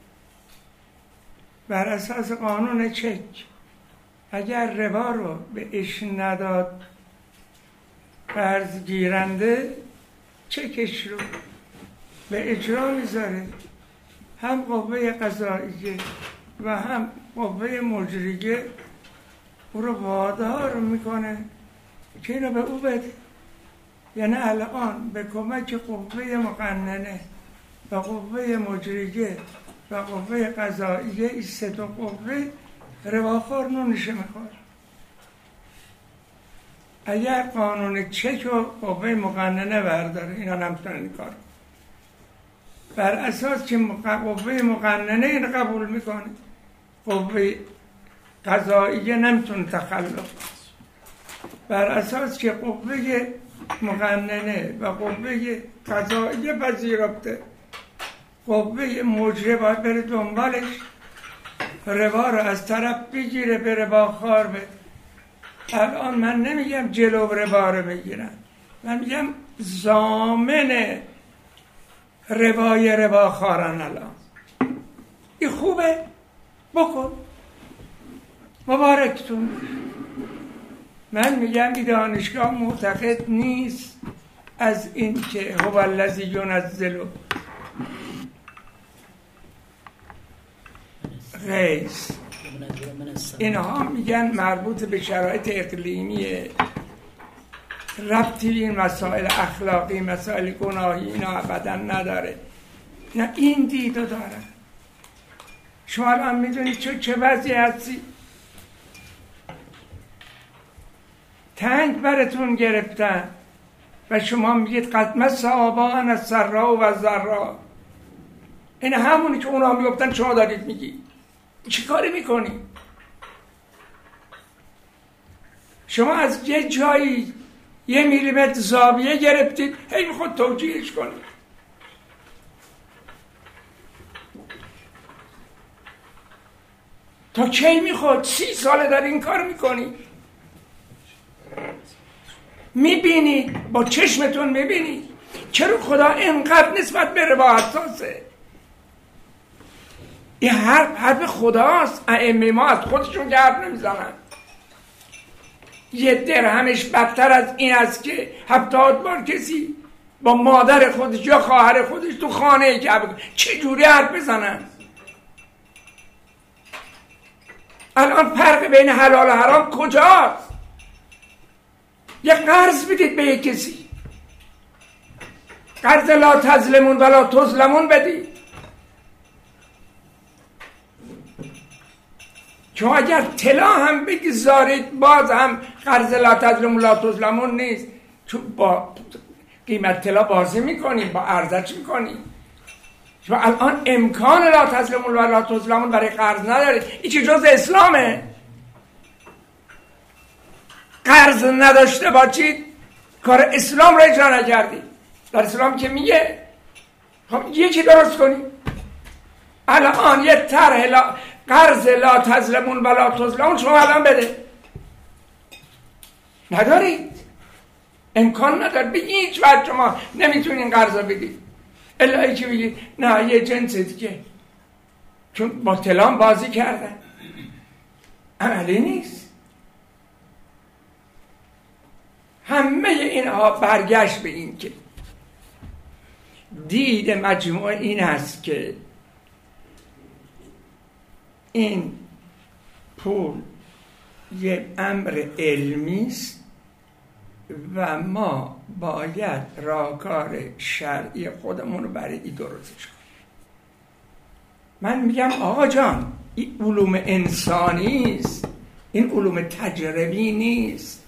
بر اساس قانون چک اگر ربا رو به اش نداد قرض گیرنده، چکش رو به اجرا میذاره. هم قوه قضاییه و هم قوه مجریه او رو وادار میکنه که اینو به او بده. یعنی الان به کمک قوه مقننه و قوه مجریه و قوه قضاییه این سه تا قوه رباخوار نونشه میخوره. اگر قانون چک و قوه مقننه برداره اینا نمیتونن این کار، بر اساس که قوه مقننه این قبول میکنه، قوه قضاییه نمیتونه تخلف. بر اساس که قوه مقننه و قوه قضاییه پذیرفته، قوه مجریه باید بره دنبالش ربا رو از طرف بگیره به رباخوار بده. الان من نمیگم جلو ربا رو بگیرن، من میگم ضامن ربای رباخوارن. الان این خوبه بکن، مبارکتون. من میگم این دانشگاه معتقد نیست از این که هو الذی ینزل غیث. اینها میگن مربوط به شرایط اقلیمیه، ربطی به این مسائل اخلاقی، مسائل گناهی اینا ابدا نداره. نه این دیدو داره. شما الان میدونید چه چه وضعی هستی؟ تنگ براتون گرفتن و شما میگید قد مس آباءنا السراء و الضراء. این همونی که اونا میگفتن شما دارید میگی. چی کاری میکنی؟ شما از یه جایی یه میلیمتر زاویه گرفتید، هی میخواد توجیهش کنید. تا کی میخواد؟ سی ساله در این کار میکنی. میبینید، با چشمتون میبینید چرا خدا اینقدر نسبت به ربا حساسه. این حرف حرف خداست. ائمه ما از خودشون حرف نمیزنن. یه درهمش بدتر از این است که هفتاد بار کسی با مادر خودش یا خواهر خودش تو خانه که چه جوری حرف بزنن. الان فرق بین حلال و حرام کجاست؟ یه قرض بدید به یک کسی، قرض لا تظلمون ولا تظلمون بدید. چون اگر طلا هم بگذارید باز هم قرض لا تظلمون لا تظلمون نیست، چون با قیمت طلا بازی میکنیم، با ارزش میکنیم. چون الان امکان لا تظلمون ولا تظلمون برای قرض ندارید. این چه جز اسلامه؟ قرض نداشته باشید کار اسلام را اجرا نکردید. در اسلام که میگه خب یکی درست کنید. الان یه طرح لا قرض لا تظلمون ولا تظلمون شما الان بده، ندارید، امکان ندارد. به هیچ وجه شما نمیتونین قرض بدید الا ای که بگید نه یه جنس دیگه، چون با طلا بازی کردن. عملی نیست. همه اینها برگشت به این که دید مجموعه این هست که این پول یک امر علمی است و ما باید راهکار شرعی خودمون رو برای این درستش کنیم. من میگم آقا جان این علوم انسانی است، این علوم تجربی نیست.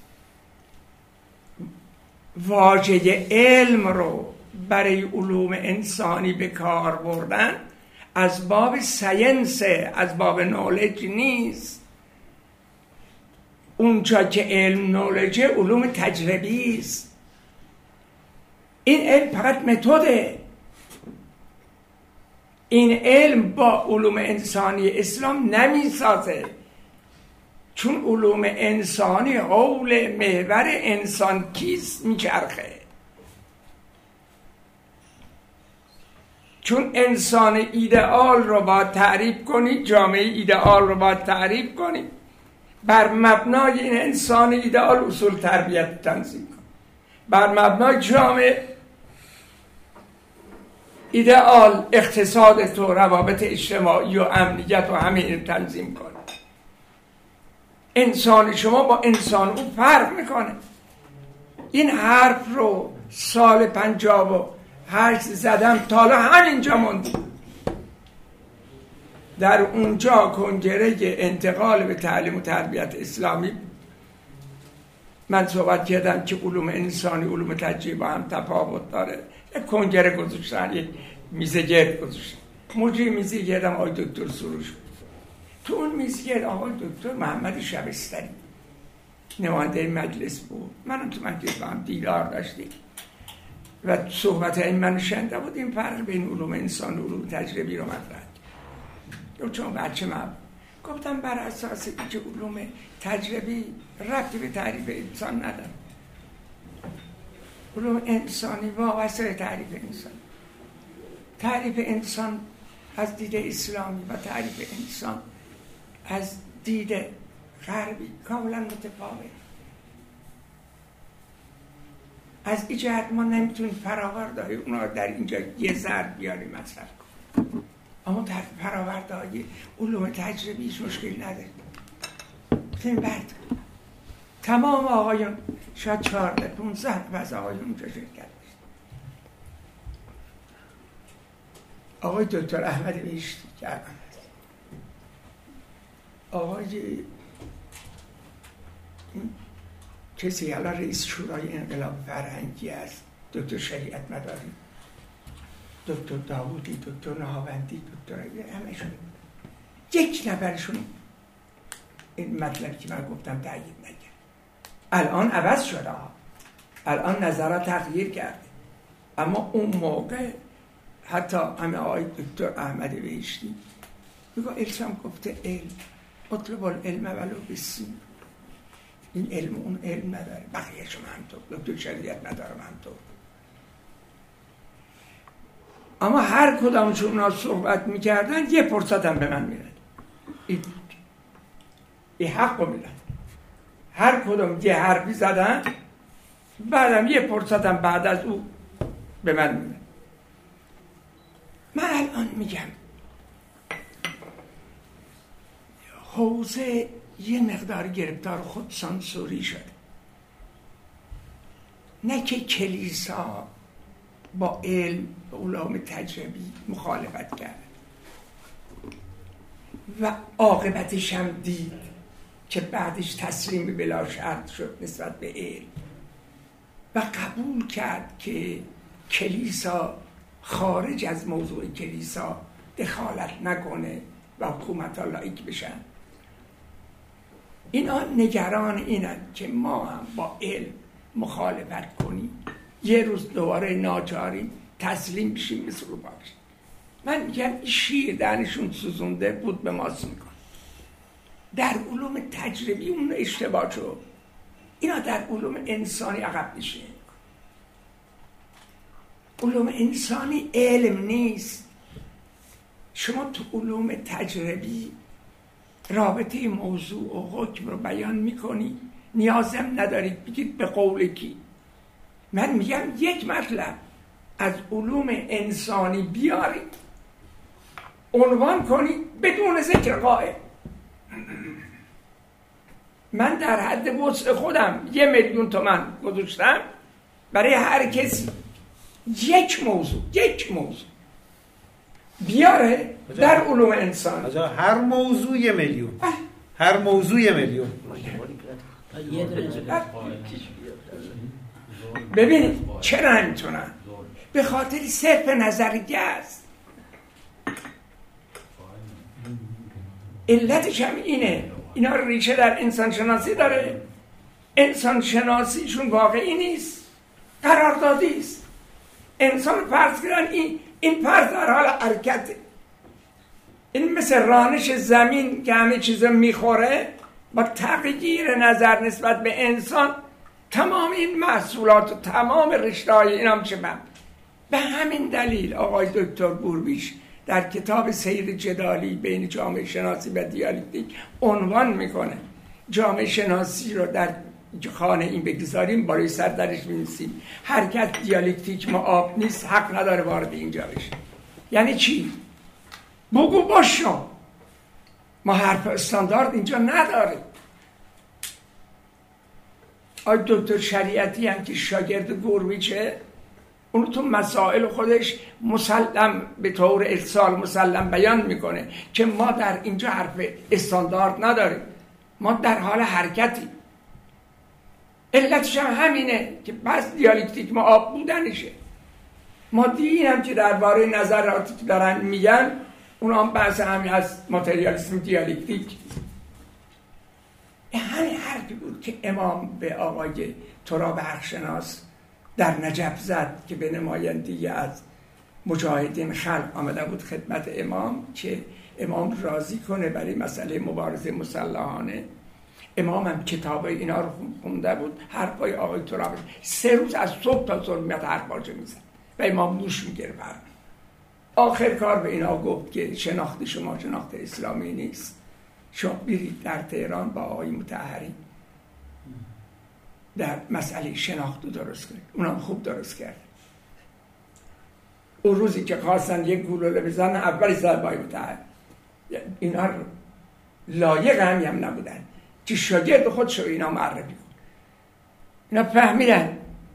واژه علم رو برای علوم انسانی به کار بردن از باب ساینس، از باب نولج نیست. اونجا که علم نولجه علوم تجربی است. این علم فقط متده. این علم با علوم انسانی اسلام نمیسازه، چون علوم انسانی حول محور انسان کیست میچرخه. چون انسان ایدئال رو باید تعریف کنی، جامعه ایدئال رو باید تعریف کنی، بر مبنای این انسان ایدئال اصول تربیت تنظیم کنی، بر مبنای جامعه ایدئال اقتصاد تو، روابط اجتماعی و امنیت و همه این تنظیم کنی. انسان شما با انسان او فرق میکنه. این حرف رو سال پنجاه و هشت زدم، تا حالا همینجا موند. در اونجا کنگره انتقال به تعلیم و تربیت اسلامی من صحبت کردم که علوم انسانی علوم تجربی با هم تفاوت داره. یک کنگره گذاشتن، یک میزه گرد گذاشتن. موجی میزه گردم آقای دکتر سروش بود. تو اون میزه گرد آقای دکتر محمد شبستری نماینده مجلس بود. من تو مجلس با هم دیدار داشتیم و صحبت این من شنیده بود. این فرق بین علوم انسان و علوم تجربی رو مطرح کرد. چون بچه من گفتم بر اساس اینکه علوم تجربی ربطی به تعریف انسان نداره، علوم انسانی وابسته به تعریف انسان. تعریف انسان از دید اسلامی و تعریف انسان از دید غربی کاملا متفاوت. از این جهت ما نمیتونیم فراوردهای اونا در اینجا یه ضرب بیاریم مصرف کنیم، اما در فراوردهای علوم تجربی هیچ مشکلی نداره. بتونیم برد تمام آقایون شاید چهارده پونزده از آقایون اونجا شرکت داشت. آقای دکتر احمد بهشتی کردن، آقای کسی الان رئیس شورای انقلاب فرهنگی است، دکتر شریعت مداری، دکتر داوودی، دکتر نهاوندی، دکتر همشون، یک نفرشون این مطلبی که من گفتم تأیید نکرد. الان عوض شده ها، الان نظرات تغییر کرده، اما اون موقع حتی همه آقای دکتر احمد بهشتی میگه السام گفته علم اطلب العلم ولو بالسین. این علم اون علم نداره، بقیه شما همطور، دکتر شریعت ندارم همطور. اما هر کدامشون اونا صحبت میکردن یه فرصت هم به من میرد، این ای حق رو میرد. هر کدام یه حرفی زدن بعدم یه فرصت هم بعد از او به من میرد. من الان میگم حوزه یه مقدار گرفتار خود سانسوری شده، نه که کلیسا با علم و علوم تجربی مخالفت کرد و عاقبتش هم دید که بعدش تسلیم بلا شرط شد نسبت به علم و قبول کرد که کلیسا خارج از موضوع کلیسا دخالت نکنه و حکومت ها لایک بشن. اینا نگران اینن که ما هم با علم مخالفت کنیم، یه روز دوباره ناچاریم تسلیم بشیم مثل رو باشیم. من میگم این شیر دهنشون سوزونده بود به ماست میکن. در علوم تجربی اون اشتباه شد، اینا در علوم انسانی عقب میشه. علوم انسانی علم نیست. شما تو علوم تجربی رابطه موضوع و حکم رو بیان میکنی، نیازم ندارید بگید به قول کی. من میگم یک مطلب از علوم انسانی بیارید عنوان کنید بدون ذکر قائل. من در حد وسع خودم یه میلیون تومن گذاشتم برای هر کسی یک موضوع یک موضوع بیاره در علوم انسان. هر موضوع یه میلیون، هر موضوع یه میلیون. ببینید چرا نمیتونن؟ به خاطر صرف نظریه است. علتش هم اینه، اینا ریشه در انسان شناسی داره. انسان شناسیشون واقعی نیست، قراردادی است. انسان فرض کردن این این فرض در حال حرکت، این مثل رانش زمین که همه چیز میخوره، با تغییر نظر نسبت به انسان تمام این محصولات و تمام رشته‌های این هم چه. به همین دلیل آقای دکتر گوربیش در کتاب سیر جدالی بین جامعه شناسی و دیالکتیک عنوان میکنه جامعه شناسی رو در خانه این بگذاریم، بالای سر درش می‌نویسیم حرکت دیالکتیک ما آب نیست، حق نداره وارد اینجا بشه. یعنی چی؟ بگو باشو، ما حرف استاندارد اینجا نداریم. آی دکتر شریعتی هم که شاگرد گوربیچه، اون تو مسائل خودش مسلم به طور ارسال مسلم بیان میکنه که ما در اینجا حرف استاندارد نداریم، ما در حال حرکتی. علتش هم همینه که بس دیالکتیک ما آب بودنشه. ما دیدیم که درباره نظراتی که دارن میگن اون هم بحث همین از ماتریالیسم دیالکتیک. همین حرفی بود که امام به آقای تراب حقشناس در نجف زد که به نمایندگی از مجاهدین خلق آمده بود خدمت امام که امام راضی کنه برای مسئله مبارزه مسلحانه. امام هم کتاب اینا رو خونده بود، حرفای آقای تراب سه روز از صبح تا ظهر میاد حرفاشو میزد و امام گوش میگرفت. آخر کار به اینا گفت که شناخت شما شناخت اسلامی نیست، شما برید در تهران با آقای مطهری در مسئله شناخت رو درست کنید. اونم خوب درست کرد. اون روزی که خواستن یک گلوله بزنن اولی زد با آقای مطهری، اینا لایق همی هم نبودن که شاگرد خودشو اینا معرفی کن. اینا فهمیدن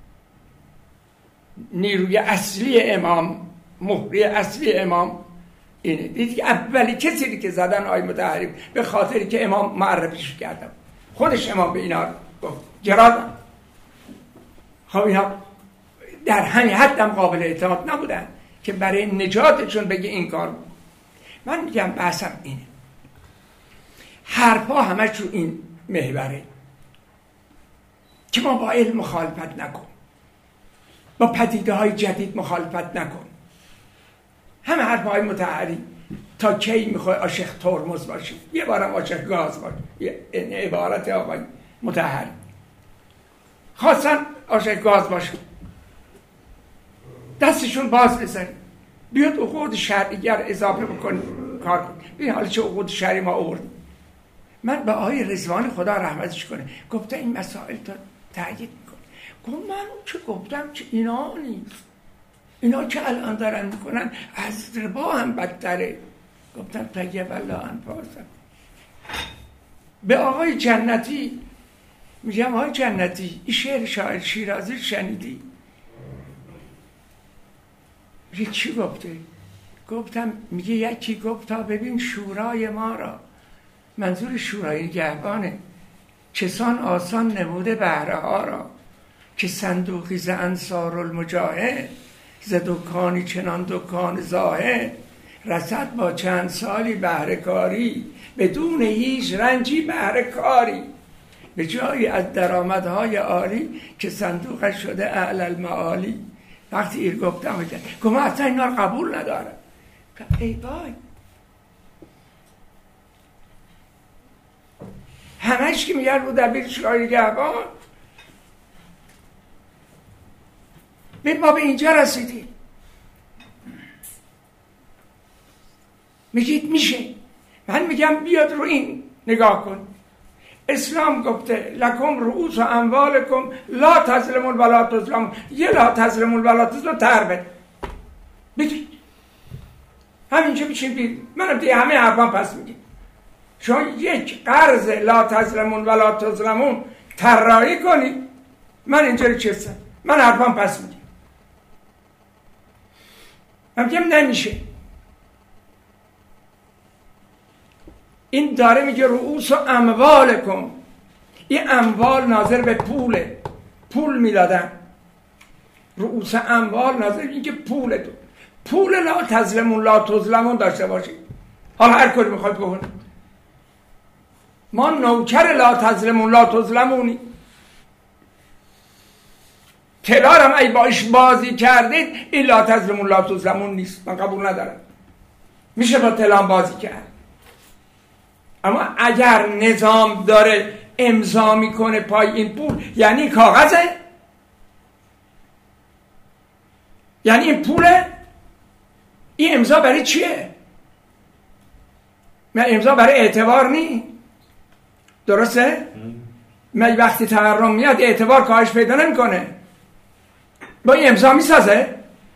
نیروی اصلی امام، مهری اصلی امام اینه. دید که اولی کسی که زدن آقای مطهری به خاطری که امام معرفیش کردم، خودش امام به اینا گفت جرادن. خب اینا در همین حد هم قابل اعتماد نبودن که برای نجاتشون بگه این کار بود. من میگم بحثم اینه، حرفا همه چون این محوره که ما با علم مخالفت نکن، با پدیده های جدید مخالفت نکن. همه حرف های مطهری تا کی میخوای عاشق ترمز باشی، یه بارم عاشق گاز باشی. این عبارت آقای مطهری خواستن عاشق گاز باشن، دستشون باز بزنی بیاد عقود شرعیگر اضافه بکن کار کن. ببین حالا چه عقود شرعی ما آوردیم. من به آقای رضوانی خدا رحمتش کنه گفتم این مسائل تا تأیید میکنه. گفت من چه گفتم که اینا نیست، اینا که الان دارن میکنن از ربا هم بدتره. گفتم طیب الله انفاسکم. به آقای جنتی میگم آقای جنتی این شعر شاعر شیرازی شنیدی؟ میگه چی گفته؟ گفتم میگه یکی گفت تا ببین شورای ما را، منظور شورای نگهبانه، چسان آسان نموده بهره ها را، که صندوقی ز انصار المجاهد، ز دکانی چنان دکان زاهد، رسد با چند سالی بهره کاری، بدون هیچ رنجی بهره کاری، به جایی از درآمدهای عالی، که صندوقش شده اعلی المعالی. وقتی ایر گفتم بگم که من اصلا اینا رو قبول ندارم. ای وای، همش که میگرد بود در بیت شورای نگهبان. ببین ما به اینجا رسیدیم، میگید میشه. من میگم بیاد رو این نگاه کن. اسلام گفته لکم رؤوس اموالکم لا تظلمون ولا تظلمون. یه لا تظلمون ولا تظلمون تر بده بگید همینجا بچین بید. منم دیگه همه حرفان پس میگید. شما یک قرض لا تظلمون ولا تظلمون طراحی کنید، من اینجا رو چستم، من حرفان پس میگم. من میگم نمیشه. این داره میگه رؤوس اموالکم. این اموال ناظر به پوله، پول میدادن. رؤوس اموال ناظر اینکه پول تو پول لا تظلمون لا تظلمون داشته باشید. حالا هر کاری میخواید بکنید. ما نوکر لا تظلمون لا تظلمونی. تلارم ای باش بازی کردید این لا تظلمون لا تظلمون نیست، من قبول ندارم. میشه با طلا بازی کرد. اما اگر نظام داره امضا میکنه پای این پول، یعنی کاغذه، یعنی این پوله. این امضا برای چیه؟ من امضا برای اعتبار نی، درسته؟ من وقتی تورم میاد اعتبار کاهش پیدا نمیکنه، با این امضا میسازه؟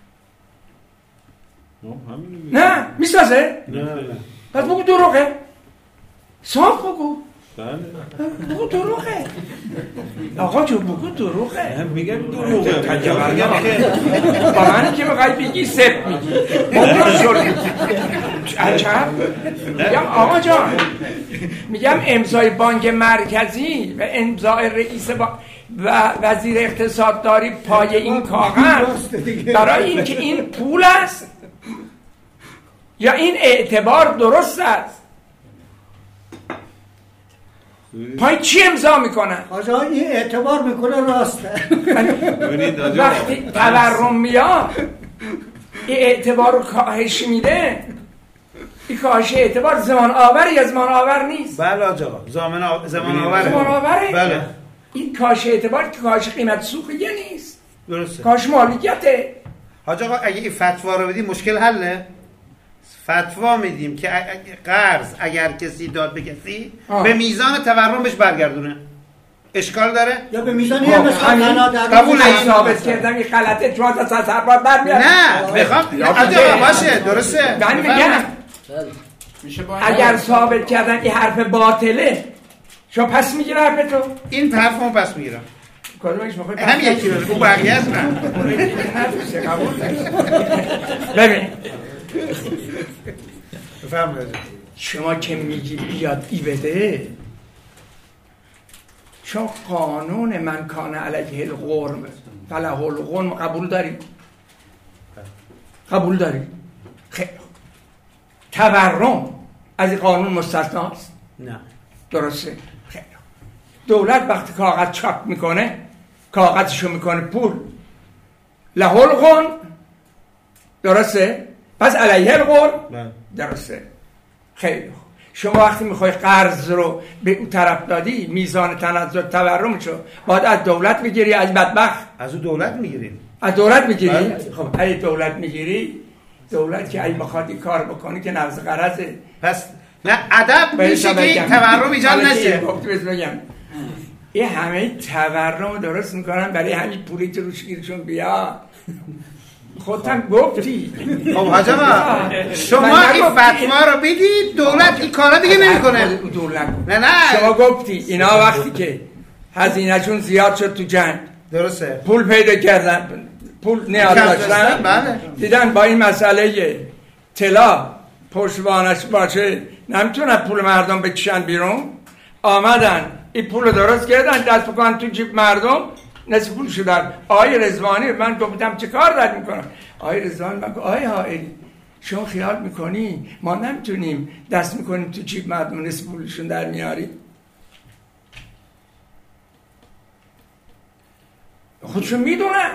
نه میسازه؟ نه پس بگو دروغه، صاف بگو بله بگو دروغه. آقا جو بگو دروغه. میگم دروغه. میگم که با منی که بخوای بگی سب میگی بگو شروع عجب. میگم آقا جان، میگم امضای بانک مرکزی و امضای رئیس با و وزیر اقتصادداری پای این کاغذ برای اینکه این پول است یا این اعتبار درست است؟ پای چی امضا میکنن؟ آجا این اعتبار میکنه راسته. وقتی تورم میاد این اعتبار رو کاهش میده. این کاهش اعتبار زمان آوری یا زمان آور نیست؟ بله آجا زمان آ... زمان آوره. زمان آوره؟ بله. این کاهش اعتبار که کاهش قیمت سوق یه نیست، درسته. کاهش مالکیته. حاج آقا اگه این فتوا رو بدیم مشکل حله؟ فتوا میدیم که قرض اگر کسی داد به کسی آه. به میزان تورمش برگردونه، اشکال داره؟ یا به میزان یه مثال غنا در قبول ثابت کردم این غلطه چون تا تصرفات برمیاد. نه میخوام آجا باشه درسته. من میگم اگر ثابت کردن این حرف باطله شما پس میگیره حرف تو؟ این حرفمو پس میگیرم. کدومش میخوای؟ هم یکی رو خوب بقیه است. ببین بفرمایید. شما که میگی بیاد ای بده، چون قانون من کان علیه الغرم فله الغنم قبول داری؟ قبول داری؟ خیلی تورم از این قانون مستثناست؟ نه. درسته؟ خیلی دولت وقتی کاغذ چاپ میکنه کاغذشو میکنه پول، له الغنم، درسته؟ پس علیه الغرم، درسته؟ خیلی خوب. شما وقتی میخوای قرض رو به اون طرف دادی، میزان تنزل تورمشو باید از دولت میگیری، از بدبخت از اون دولت میگیریم. از دولت میگیری؟ خب اگه دولت میگیری، دولت که اگه بخواد این کار بکنی که نفس قرضه. پس نه ادب میشه که این تورم ایجاد نشه. بگم این همه تورم درست میکنن برای همین پولی که روش گیرشون بیا. خودتم گفتی. خب حاج آقا شما این فتوا رو بدید، دولت این کارا دیگه نمیکنه. دولت نه نه شما گفتی اینا وقتی که هزینه‌شون زیاد شد تو جنگ، درسته، پول پیدا کردن، پول نیاز داشتن، بله. دیدن با این مسئله طلا پشتوانش باشه نمیتونن پول مردم بکشن بیرون، آمدن این پول درست کردن دست بکنن تو جیب مردم، نصف پول شدن. آقای رضوانی من گفتم چه کار دارید میکنن؟ آقای رضوانی من گفت آقای حائری شما خیال میکنی ما نمیتونیم دست میکنیم تو جیب مردم نصف پولشون در میاریم؟ خودشون میدونن،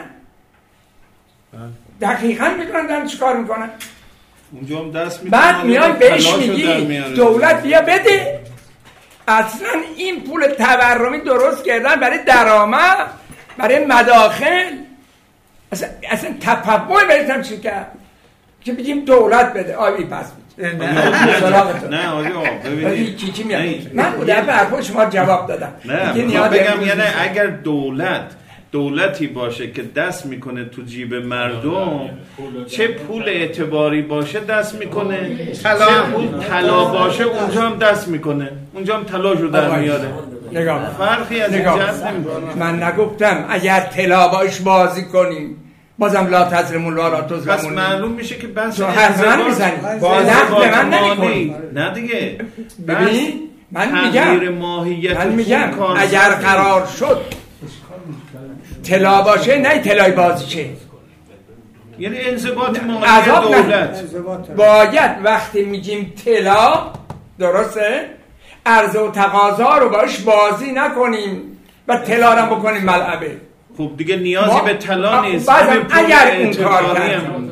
دقیقاً میدونن دارن چی کار میکنن. اونجا هم دست میکنن. بعد میان بهش میگی دولت بیا بده. اصلا این پول تورمی درست کردن برای درآمد، برای مداخل، اصلا اصلا تفاهم بهتون چی کرد که بگیم دولت بده. آیی پس نه نه آقا ببینید کی کی میاد من بودم به حرف شما جواب دادم. نه بگم یعنی اگر دولت دولتی باشه که دست میکنه تو جیب مردم، چه پول اعتباری باشه دست میکنه، طلا پول طلا باشه اونجا هم دست میکنه، اونجا هم طلاشو در میاره. نگاه فرقی از این جهت نمیکنه. من نگفتم اگر طلا باش بازی کنیم بازم لا تظلمون ولا تظلمون. بس معلوم میشه که بس حرف من میزنی باز به من نمیکنی. نه دیگه ببین من میگم من میگم اگر قرار شد طلا باشه نه طلای بازی چه، یعنی انضباط مالی دولت باید وقتی میگیم طلا، درسته، عرضه و تقاضا رو باش بازی نکنیم و طلا رو بکنیم ملعبه. خب دیگه نیازی به طلا نیست. اگر اون کار کردیم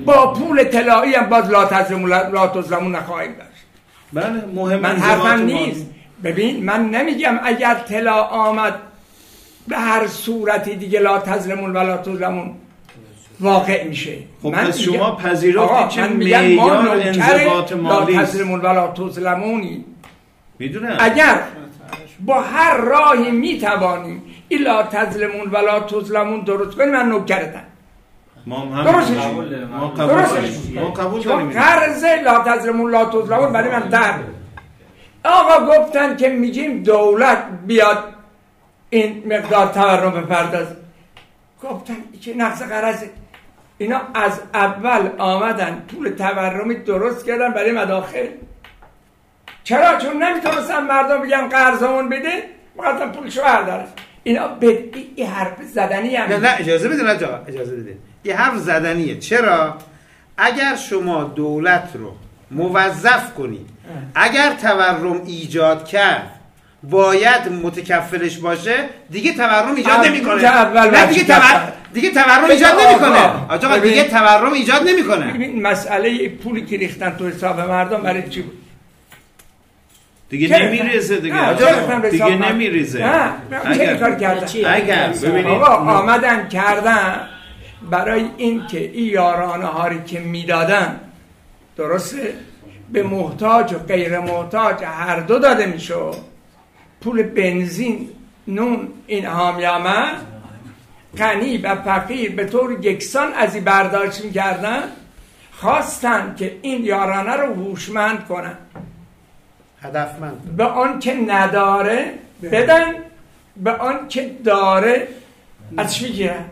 با پول طلایی هم باز لا تظلموا لا تظلموا نخواهیم داشت. بله مهم. من حرفم نیست. ببین من نمیگم اگر طلا آمد به هر صورتی دیگه لا تظلمون ولا تظلمون واقع میشه. خب من پس شما پذیرفتی که معیار انضباط مالی لا تظلمون ولا تظلمونی. میدونم اگر با هر راهی میتوانیم این لا تظلمون ولا تظلمون درست کنیم من نوکرتم. ما هم درست ما قبول داریم. ما قبول داریم. قرض لا تظلمون لا تظلمون برای من در آقا گفتن که میگیم دولت بیاد این مقدار تورم بپردازه. گفتن که نقص قرضه. اینا از اول آمدن پول تورمی درست کردن برای مداخل. چرا؟ چون نمیتونستن مردم بگن قرضمون بده مقدم پولشو بردارن. اینا به این حرف زدنی هم نه نه اجازه بدین آقا اجازه بدین. این حرف زدنیه. چرا؟ اگر شما دولت رو موظف کنید اگر تورم ایجاد کرد باید متکفلش باشه دیگه تورم ایجاد نمیکنه. نه دیگه تورم دیگه تورم ایجاد نمیکنه. آقا دیگه تورم ایجاد نمیکنه. ببین مسئله پولی که ریختن تو حساب مردم برای چی بود؟ دیگه نمیریزه دیگه. دیگه نمیریزه. نه چه کار کردن؟ اگر ببینید آقا آمدن کردن برای این که این یارانه هایی که میدادن درسته به محتاج و غیر محتاج هر دو داده میشه. پول بنزین نون این هامیامه غنی و فقیر به طور یکسان از این برداشت میکردن. خواستن که این یارانه رو هوشمند کنن هدفمند به آن که نداره بدن به آن که داره ازش میگیرن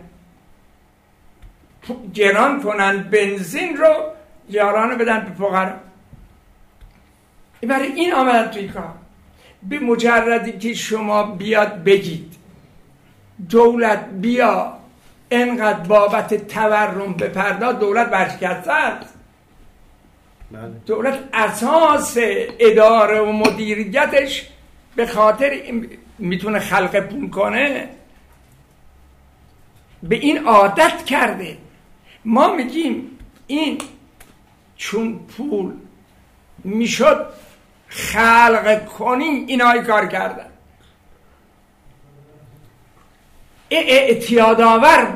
گران کنن بنزین رو یارانه بدن به فقرا. برای این آمدن توی کار. به مجردی که شما بیاد بگید دولت بیا انقدر بابت تورم بپرداز دولت ورشکسته است. دولت اساس اداره و مدیریتش به خاطر میتونه خلق پول کنه به این عادت کرده. ما میگیم این چون پول میشد خلق کنی اینای کار کردن. اعتیاد آور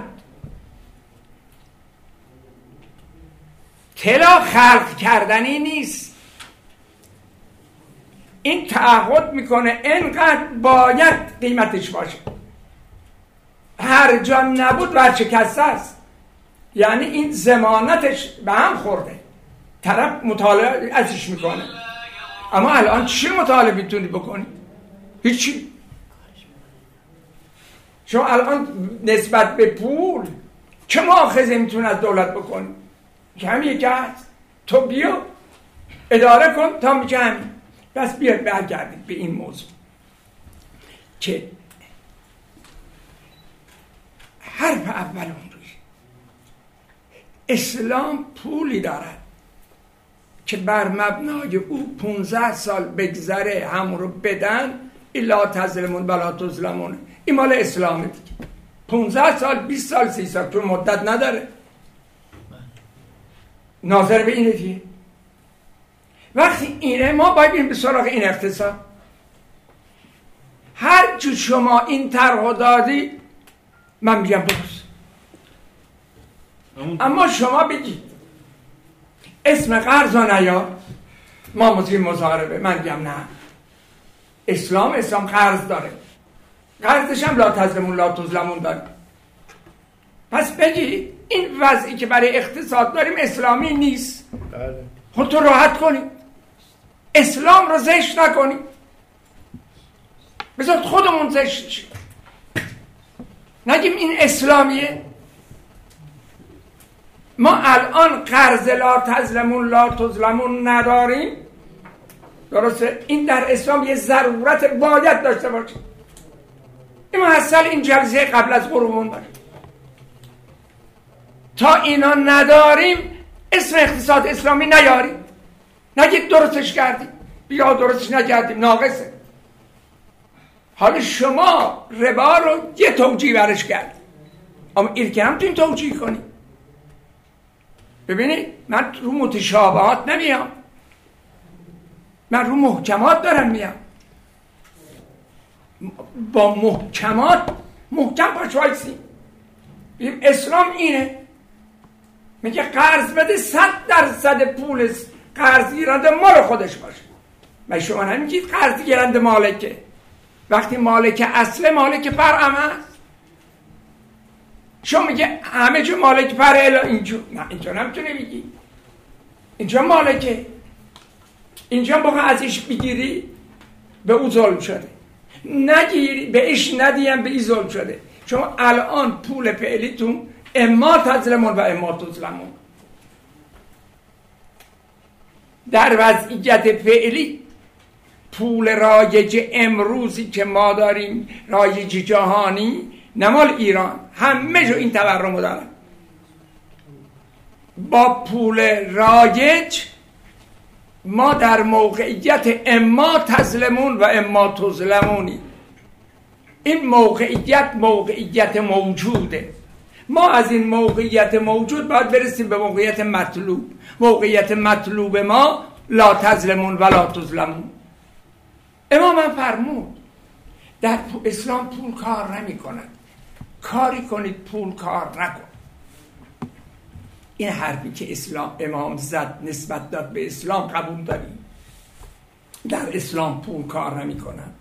طلا خلق کردنی نیست. این تعهد میکنه اینقدر باید قیمتش باشه. هر جا نبود ورشکسته است. یعنی این ضمانتش به هم خورده. طرف مطالعه ازش میکنه. اما الان چی مطالعه میتونی بکنی؟ هیچی. شما الان نسبت به پول چه مؤاخذه میتونی از دولت بکنی؟ که هم یکی هست. تو بیا اداره کن تا میگه همین. بس بیاد برگردید به این موضوع که حرف اول اون روی اسلام پولی دارد که بر مبنای او پونزده سال بگذره همون رو بدن الا تظلمون ولا تظلمون. این مال اسلامه دیگه. پونزده سال بیست سال سی سال تو مدت نداره. ناظر به اینه دیگه. وقتی اینه ما باید بریم به سراغ این اقتصاد. هر جو شما این طرح دادی من میگم درست. اما شما بگید اسم قرض و نیار ما مزیم مضاربه. من میگم نه اسلام اسلام قرض داره. قرضش هم لا تظلمون لا تظلمون داره. پس بگید این وضعی که برای اقتصاد داریم اسلامی نیست. خودتو راحت کنید. اسلام رو زشت نکنید. بذار خودمون زشت شید. نگیم این اسلامیه. ما الان قرض لا تظلمون لا تظلمون نداریم. درسته؟ این در اسلام یه ضرورت باید داشته باشه. این محصل این جلسه قبل از قربون باشه. تا اینا نداریم اسم اقتصاد اسلامی نیاریم. نگید درستش کردیم. بیا درستش نکردیم ناقصه. حالا شما ربا رو یه توجیه برش کرد. اما این که هم تو این توجیه کنی. ببینید من رو متشابهات نمیام، من رو محکمات دارم میام. با محکمات محکم باش وایسی. اسلام اینه، میگه قرض بده صد درصد پول قرض گیرنده مال خودش باشه. و شما نمیگید قرض گیرنده مالکه، وقتی مالک اصله مالک فرعم هست. شما میگه همه جو مالک فرعه، اینجا نه، اینجا نمیتونه بگی، اینجا مالکه، اینجا موقع ازش بگیری به او ظلم شده، نگیری بهش ندیم به این ظلم شده. شما الان پول فعلیتون اما تظلمون و اما تظلمون. در وضعیت فعلی پول رایج امروزی که ما داریم، رایج جهانی، نمال ایران، همه جو این تورم دارن. با پول رایج ما در موقعیت اما تظلمون و اما تظلمونی. این موقعیت موقعیت موجوده. ما از این موقعیت موجود باید برسیم به موقعیت مطلوب. موقعیت مطلوب ما لا تظلمون و لا تظلمون. امام من فرمود در اسلام پول کار نمی کند. کاری کنید پول کار نکن. این حرفی که اسلام امام زد نسبت داد به اسلام قبول داریم. در اسلام پول کار نمی کند.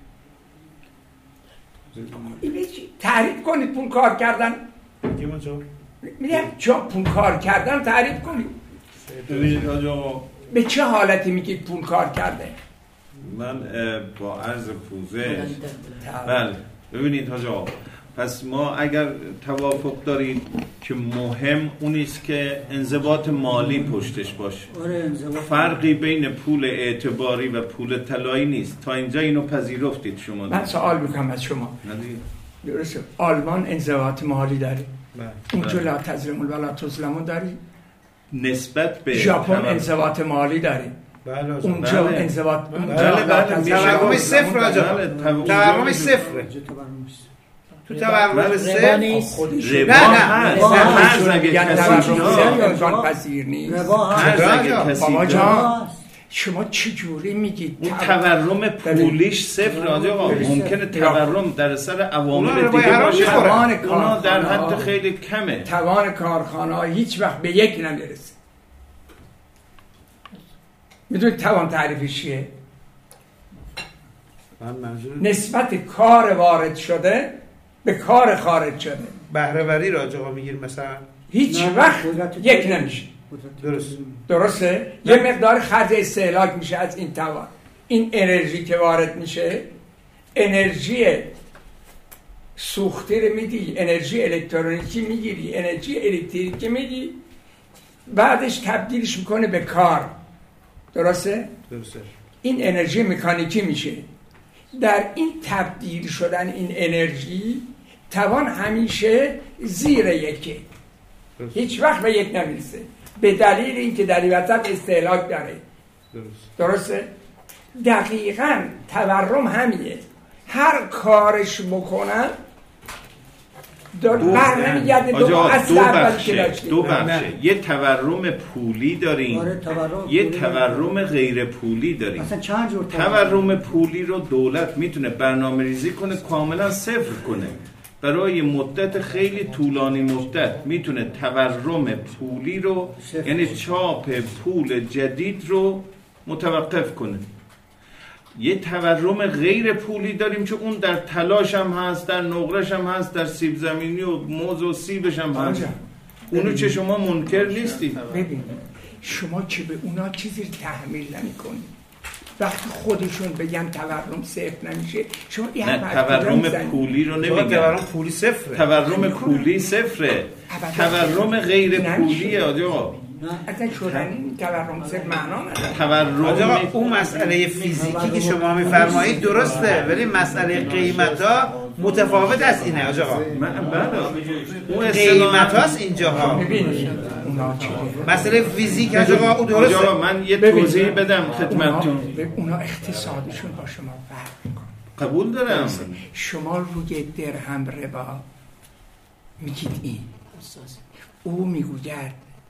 تعریف کنید پول کار کردن. میگم چون پول کار کردن تعریف کنید. به چه حالتی میگید پول کار کرده؟ من با عرض پوزش بله ببینید حاج آقا، پس ما اگر توافق داریم که مهم اونیست که انضباط مالی پشتش باشه، فرقی بین پول اعتباری و پول طلایی نیست. تا اینجا اینو پذیرفتید شما؟ من سوال میکنم از شما. درسته آلمان انضباط مالی داره، اونجا لا تظلمون و لا تظلمون داری؟ نسبت به ژاپن انضباط مالی داری؟ بله اونجا انضباط بله بله تورم صفر راجع تورم صفر تو تورم صفر نیست. ربا هست. هر اگه کسی امکان پذیر نیست. بابا جان شما چی جوری میگید اون تورم پولیش صفر آقا؟ ممکنه تورم در سر عوامل دیگه باشه، اونا در حد خیلی کمه. توان کارخانه ها هیچ وقت به یک نمیرسه. میدونید توان تعریفش چیه؟ نسبت کار وارد شده به کار خارج شده. بهره وری راجع آقا میگیر مثلا هیچ وقت یک نمیشه. درست درسته؟ یه مقدار خرج استهلاک میشه از این توان. این انرژی که وارد میشه، انرژی سوختی رو میدی، انرژی الکترونیکی میگیری، انرژی الکتریکی میدی، بعدش تبدیلش میکنه به کار. درسته؟ درسته. این انرژی مکانیکی میشه. در این تبدیل شدن این انرژی توان همیشه زیر یکه، هیچ وقت به یک نمیرسه، به دلیل اینکه در این وسط استهلاک داره. درسته؟ دقیقاً تورم همیه. هر کارش بکنن دو برنمیگرده دو اصل اول که داشتیم. دو بخشه، یه تورم پولی داریم، یه تورم غیر پولی داریم. اصلا چند جور تورم پولی رو دولت میتونه برنامه ریزی کنه کاملا صفر کنه، برای مدت خیلی طولانی مدت میتونه تورم پولی رو یعنی چاپ پول جدید رو متوقف کنه. یه تورم غیر پولی داریم که اون در تلاش هم هست، در نقرش هم هست، در سیب زمینی و موز و سیبش هم هست. اونو چه شما منکر نیستید؟ ببینید شما که به اونا چیزی تحمیل نمی کنید. وقتی خودشون بگن تورم صفر نمیشه، شما این نه تورم پولی رو نمیگن. تورم پولی صفره. تورم پولی صفره. تورم غیر پولیه آجا. اصلا شدن این تورم صفر معنا نداره. تورم آجا اون مسئله فیزیکی که شما میفرمایید درسته، ولی مسئله قیمتا متفاوت از اینه آجا. من بله. اون قیمت هاست اینجاها. ببینید مسئله فیزیک آجا او درسته. آجا من یه توضیح بدم خدمتتون. اونا اقتصادشون با شما فرق میکنه. قبول دارم. شما روی درهم ربا میگید این، او میگوید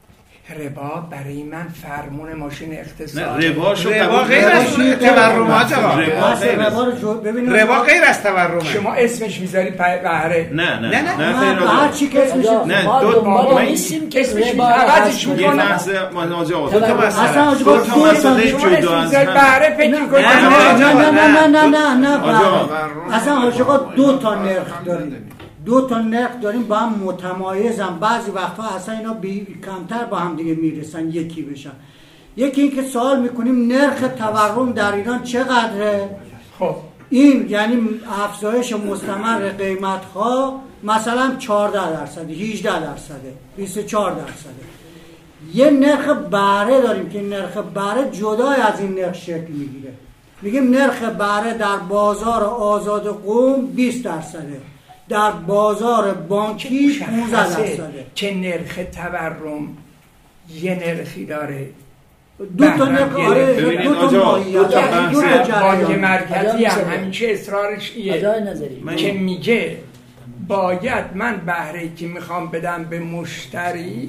ربا برای من فرمون ماشین اقتصاد. نه رباشو ربا غیر از تورمات. ربا رو جو ببینید، ربا غیر از تورمه. شما اسمش میذاری بهره. نه نه نه نه نه هر چی که اسمش نه ما دو دنبال من نیستیم که اسمش ربا عوضش هست. یه میکنم. لحظه من آجا اصلا دو تا اصلا مسئله آجا دو تا دو مسئله شما جدا اسم از میذاری هم. بهره فکر میکنید نه نه نه نه نه نه نه آجا. اصلا آجا دو تا نرخ داریم، دو تا نرخ داریم با هم متمایزن. بعضی وقتها اصلا اینا بی کمتر با هم دیگه میرسن یکی بشن. یکی این که سوال میکنیم نرخ تورم در ایران چقدره؟ خب این یعنی افزایش مستمر قیمت ها مثلا چهارده درصد، هجده درصده، بیست و چهار درصده. یه نرخ بهره داریم که نرخ بهره جدا از این نرخ شکل میگیره. میگیم نرخ بهره در بازار آزاد قوم بیست درصده، در بازار بانکی پانزده درصده. که نرخ تورم یه نرخی داره. دو تا نرخ، آره ببینید دو تا آجا، ماهیت، دو تا دو تا بحث. بانک جریان. مرکزی هم همیشه اصرارش ایه اجای نظری من- که میگه باید من بهره که میخوام بدم به مشتری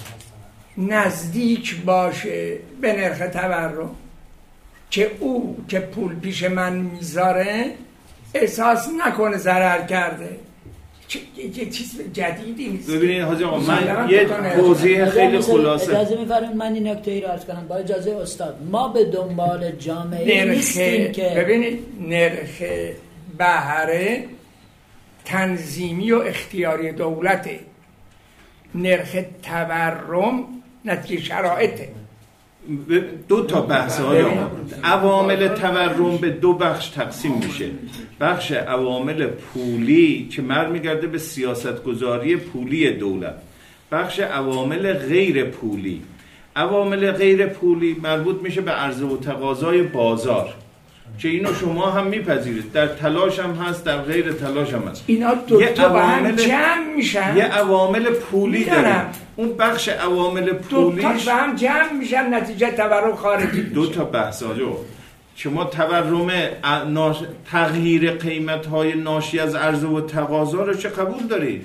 نزدیک باشه به نرخ تورم، که او که پول پیش من میذاره احساس نکنه ضرر کرده. چه یه چیز جدیدی نیست. ببینید حاج آقا من مثلا یه بکنه. توضیح خیلی خلاصه. اجازه میفرمایید من این نکته ای رو عرض کنم با اجازه استاد. ما به دنبال جامعه نرخ نیستیم که ببینید نرخ بهره تنظیمی و اختیاری دولته، نرخ تورم نتیجه شرایطه. دو تا بحث های عوامل تورم به دو بخش تقسیم میشه. بخش عوامل پولی که برمیگرده به سیاستگذاری پولی دولت، بخش عوامل غیر پولی. عوامل غیر پولی مربوط میشه به عرضه و تقاضای بازار که اینو شما هم میپذیرید، در تلاش هم هست، در غیر تلاش هم هست. اینا دو تا با هم جمع میشن. یه عوامل پولی میدونم. داریم. اون بخش عوامل دو پولیش تا با هم جمع میشن نتیجه تورم خارجی میشه. دو تا بحث آجو. شما تورم ناش... تغییر قیمت های ناشی از عرضه و تقاضا رو چه قبول دارید؟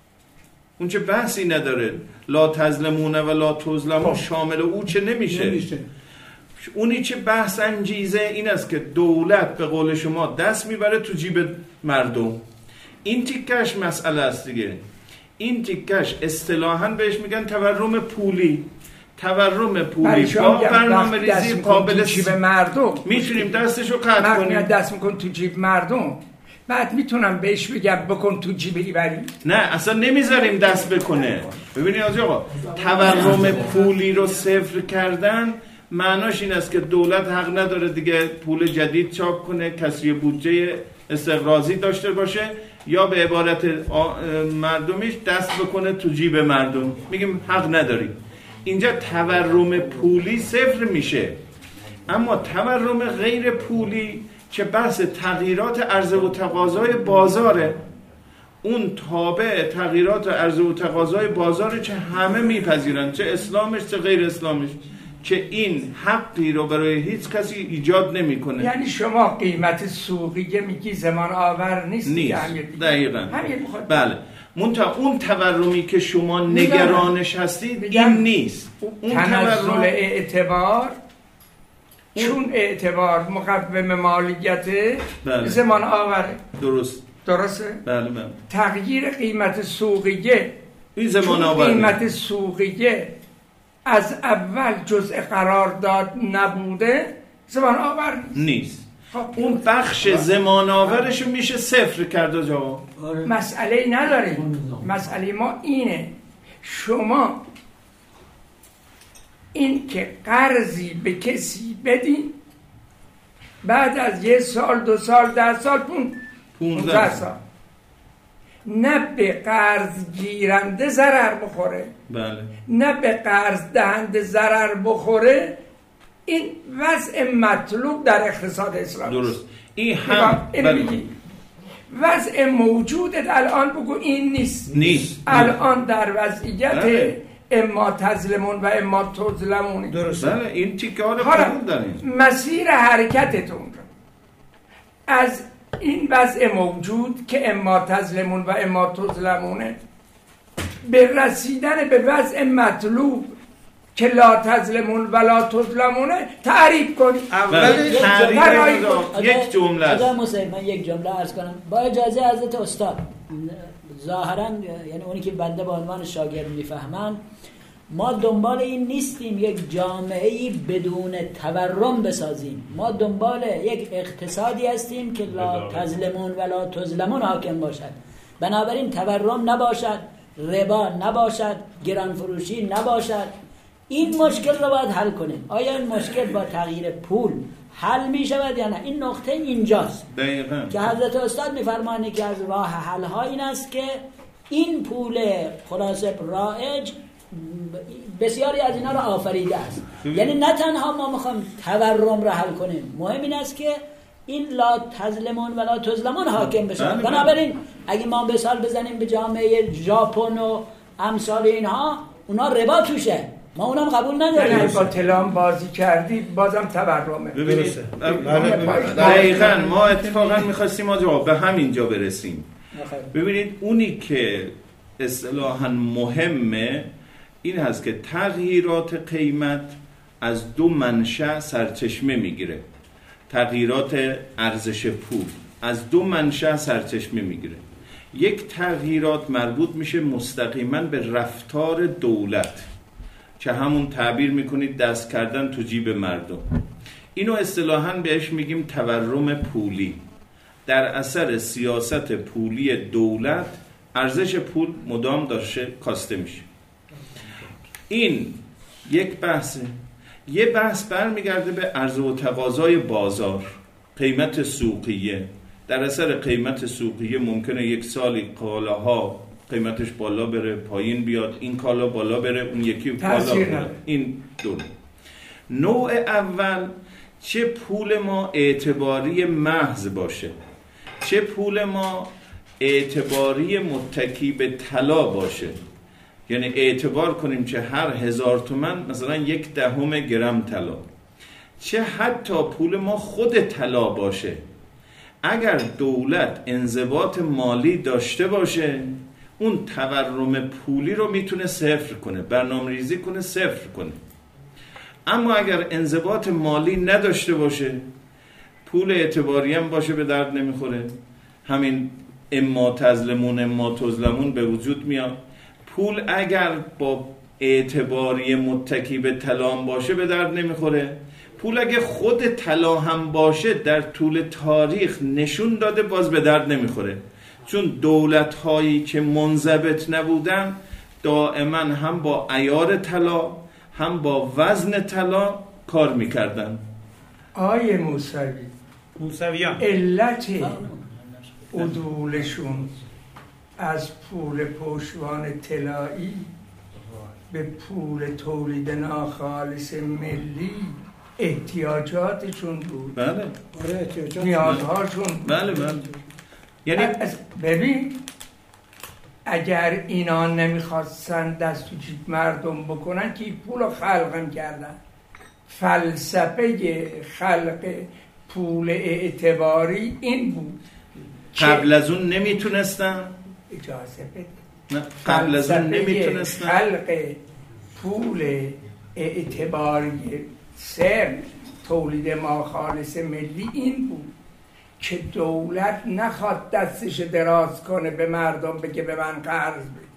اون چه بحثی نداره. لا تظلمونه و لا تظلمون شامل او چه نمیشه, نمیشه. اونی چه بحث انگیزه این است که دولت به قول شما دست میبره تو جیب مردم. این تیکش مسئله است دیگه. این تیکش اصطلاحاً بهش میگن تورم پولی. تورم پولی با برنامه ریزی قابل جیب مردم میتونیم دستشو قطع کنیم. دست میکن تو جیب مردم، بعد میتونم بهش بگم بکن تو جیب ایوری. نه اصلا نمیذاریم دست بکنه. ببینید آقا تورم پولی رو صفر کردن معناش این است که دولت حق نداره دیگه پول جدید چاپ کنه، کسری بودجه استقراضی داشته باشه، یا به عبارت مردمیش دست بکنه تو جیب مردم. میگیم حق نداریم. اینجا تورم پولی صفر میشه. اما تورم غیر پولی که بحث تغییرات عرضه و تقاضای بازاره، اون تابع تغییرات عرضه و تقاضای بازاره که همه میپذیرن، چه اسلامش چه غیر اسلامش، که این حقی رو برای هیچ کسی ایجاد نمیکنه. یعنی شما قیمت سوقی میگی زمان آور نیست. نیست دقیقاً. بله. منتها اون تورمی که شما نگرانش هستید این نیست. اون تنزل اعتبار، چون اعتبار مقوم مالیته، بله. زمان آوره. درست. درسته؟ بله بله. تغییر قیمت سوقیه این زمان آوره. قیمت سوقیه از اول جزء قرارداد نبوده، زمان آور نیست. خب اون بخش زمان آورشو میشه صفر کرده جا. مسئله نداریم. مسئله ما اینه شما این که قرضی به کسی بدین، بعد از یه سال دو سال ده سال پونزده سال نه به قرض گیرنده ضرر بخوره، بله. نه به قرض دهنده ضرر بخوره، این وضع مطلوب در اقتصاد اسلامی. درست. این هم بله. وضع موجودت الان بگو این نیست. نیست. الان در وضعیت بله. اما تظلمون و اما تظلمون. درست. بله این تیکه ها رو قبول داریم. مسیر حرکتتون از این وضع موجود که اما تظلمون و اما تظلمونه به رسیدن به وضع مطلوب که لا تظلمون ولا تظلمونه تعریف کنید. اولش تعریف یک جمله است. آقای موسوی من یک جمله عرض کنم با اجازه حضرت استاد. ظاهرا یعنی اونی که بنده به عنوان شاگرد میفهمن، ما دنبال این نیستیم یک جامعه‌ای بدون تورم بسازیم. ما دنبال یک اقتصادی هستیم که لا تظلمون ولا تظلمون حاکم باشد. بنابراین تورم نباشد، ربا نباشد، گران فروشی نباشد. این مشکل رو باید حل کنیم. آیا این مشکل با تغییر پول حل می شود یا نه؟ این نقطه اینجاست دقیقاً که حضرت استاد می‌فرمایند که از راه حل ها این است که این پول خلاصه رایج بسیاری از اینا رو آفریده است. یعنی نه تنها ما میخوام تورم رو حل کنیم، مهم این است که این لا تظلمون ولا تظلمون حاکم بشه. بنابراین اگه ما مثال بزنیم به جامعه ژاپن و امثال اینها، اونا ربا توشه، ما اونم قبول نداریم. یعنی با تلام بازی کردی بازم تورمه. ببینید دقیقاً ما اتفاقا میخواستیم آجا به همین جا برسیم. ببینید اونی که اصطلاحاً مهمه این هست که تغییرات قیمت از دو منشأ سرچشمه میگیره. تغییرات ارزش پول از دو منشأ سرچشمه میگیره. یک تغییرات مربوط میشه مستقیما به رفتار دولت که همون تعبیر میکنید دست کردن تو جیب مردم. اینو اصطلاحاً بهش میگیم تورم پولی. در اثر سیاست پولی دولت ارزش پول مدام داشته کاسته میشه. این یک بحثه. یه بحث برمیگرده به عرضه و تقاضای بازار، قیمت سوقیه. در اثر قیمت سوقیه ممکنه یک سالی کالاها قیمتش بالا بره، پایین بیاد، این کالا بالا بره، اون یکی بالا بره. این دو نوع اول، چه پول ما اعتباری محض باشه، چه پول ما اعتباری متکی به طلا باشه. یعنی اعتبار کنیم که هر هزار تومن مثلا یک دهم گرم طلا، چه حتی پول ما خود طلا باشه. اگر دولت انضباط مالی داشته باشه، اون تورم پولی رو میتونه صفر کنه، برنامه ریزی کنه صفر کنه. اما اگر انضباط مالی نداشته باشه، پول اعتباری هم باشه به درد نمیخوره. همین اما تظلمون اما تظلمون به وجود میاد. پول اگر با اعتباری متکی به طلا باشه به درد نمیخوره. پول اگه خود طلا هم باشه در طول تاریخ نشون داده باز به درد نمیخوره، چون دولت هایی که منضبط نبودن دائما هم با عیار طلا هم با وزن طلا کار میکردن. آیه موسوی موسویان علت عدولشون از پول پشتوان طلایی به پول تولید ناخالص ملی احتیاجاتشون بود. بله آره احتیاجات نیازهاشون. بله بله. یعنی ببین اگر اینا نمیخواستن دست تو جیب مردم بکنن که پول رو خلق کردن. فلسفه خلق پول اعتباری این بود. قبل از اون نمیتونستن؟ اجازه بده. نه قبل از اون نمیتونستن. خلق پول اعتباری سر تولید ما خالص ملی این بود که دولت نخواد دستش دراز کنه به مردم بگه به من قرض بده.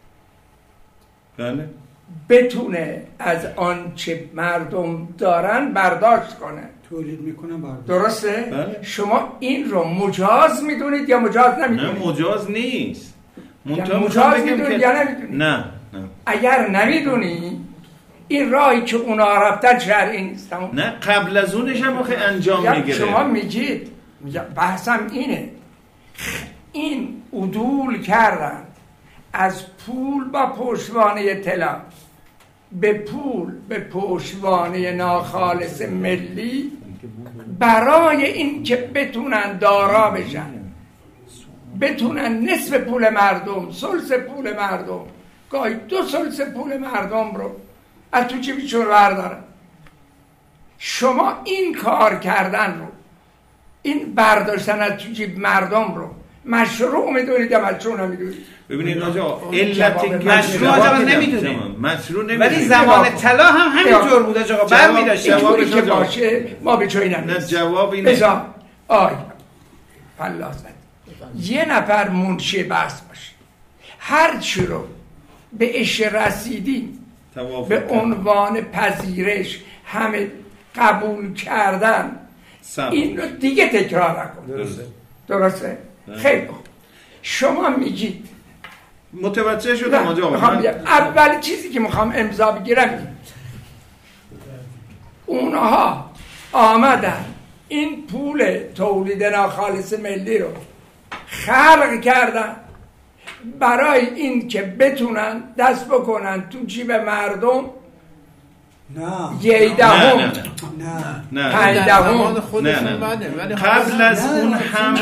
بله. بتونه از آنچه مردم دارن برداشت کنه، تولید میکنن برداشت. درسته؟ بله. شما این رو مجاز میدونید یا مجاز نمیدونید؟ نه مجاز نیست. یا مجاز میدونید یا نمیدونید؟ نه نه. اگر نمیدونی این راهی که اونا رفتن شرعی نیست. نه قبل از اونش هم آخه انجام میگیره. شما میگید بحثم اینه، این عدول کردن از پول با پشتوانه طلا به پول به پشتوانه ناخالص ملی برای این که بتونن دارا بشن، بتونن نصف پول مردم، ثلث پول مردم، گاهی دو ثلث پول مردم رو از تو جیبشون بردارن. شما این کار کردن رو، این برداشتن از تو جیب مردم رو مشروع میدونید یا مشروع نمیدونید؟ ببینید آجا علت این مشروع آجا نمیدونیم، مشروع نمیدونیم، ولی زمان طلا هم همینطور بود آجا، برمی‌داشت جوابی که باشه ما به جایی نمی‌رسیم. نه جواب اینه بذار آی فلاس یه نفر منشی بحث باشه، هر چی رو به اش رسیدیم به عنوان پذیرش همه قبول کردن سم. این رو دیگه تکرار نکن. درسته درسته؟ خیلی خوب. شما میگید متوجه شدم آجا. اول چیزی که میخوام امضا بگیرم این اونها آمدن این پول تولید ناخالص ملی رو خلق کردن برای این که بتونن دست بکنن تو جیب مردم. نه یه دهم نه نه پنج دهم قبل از اون هم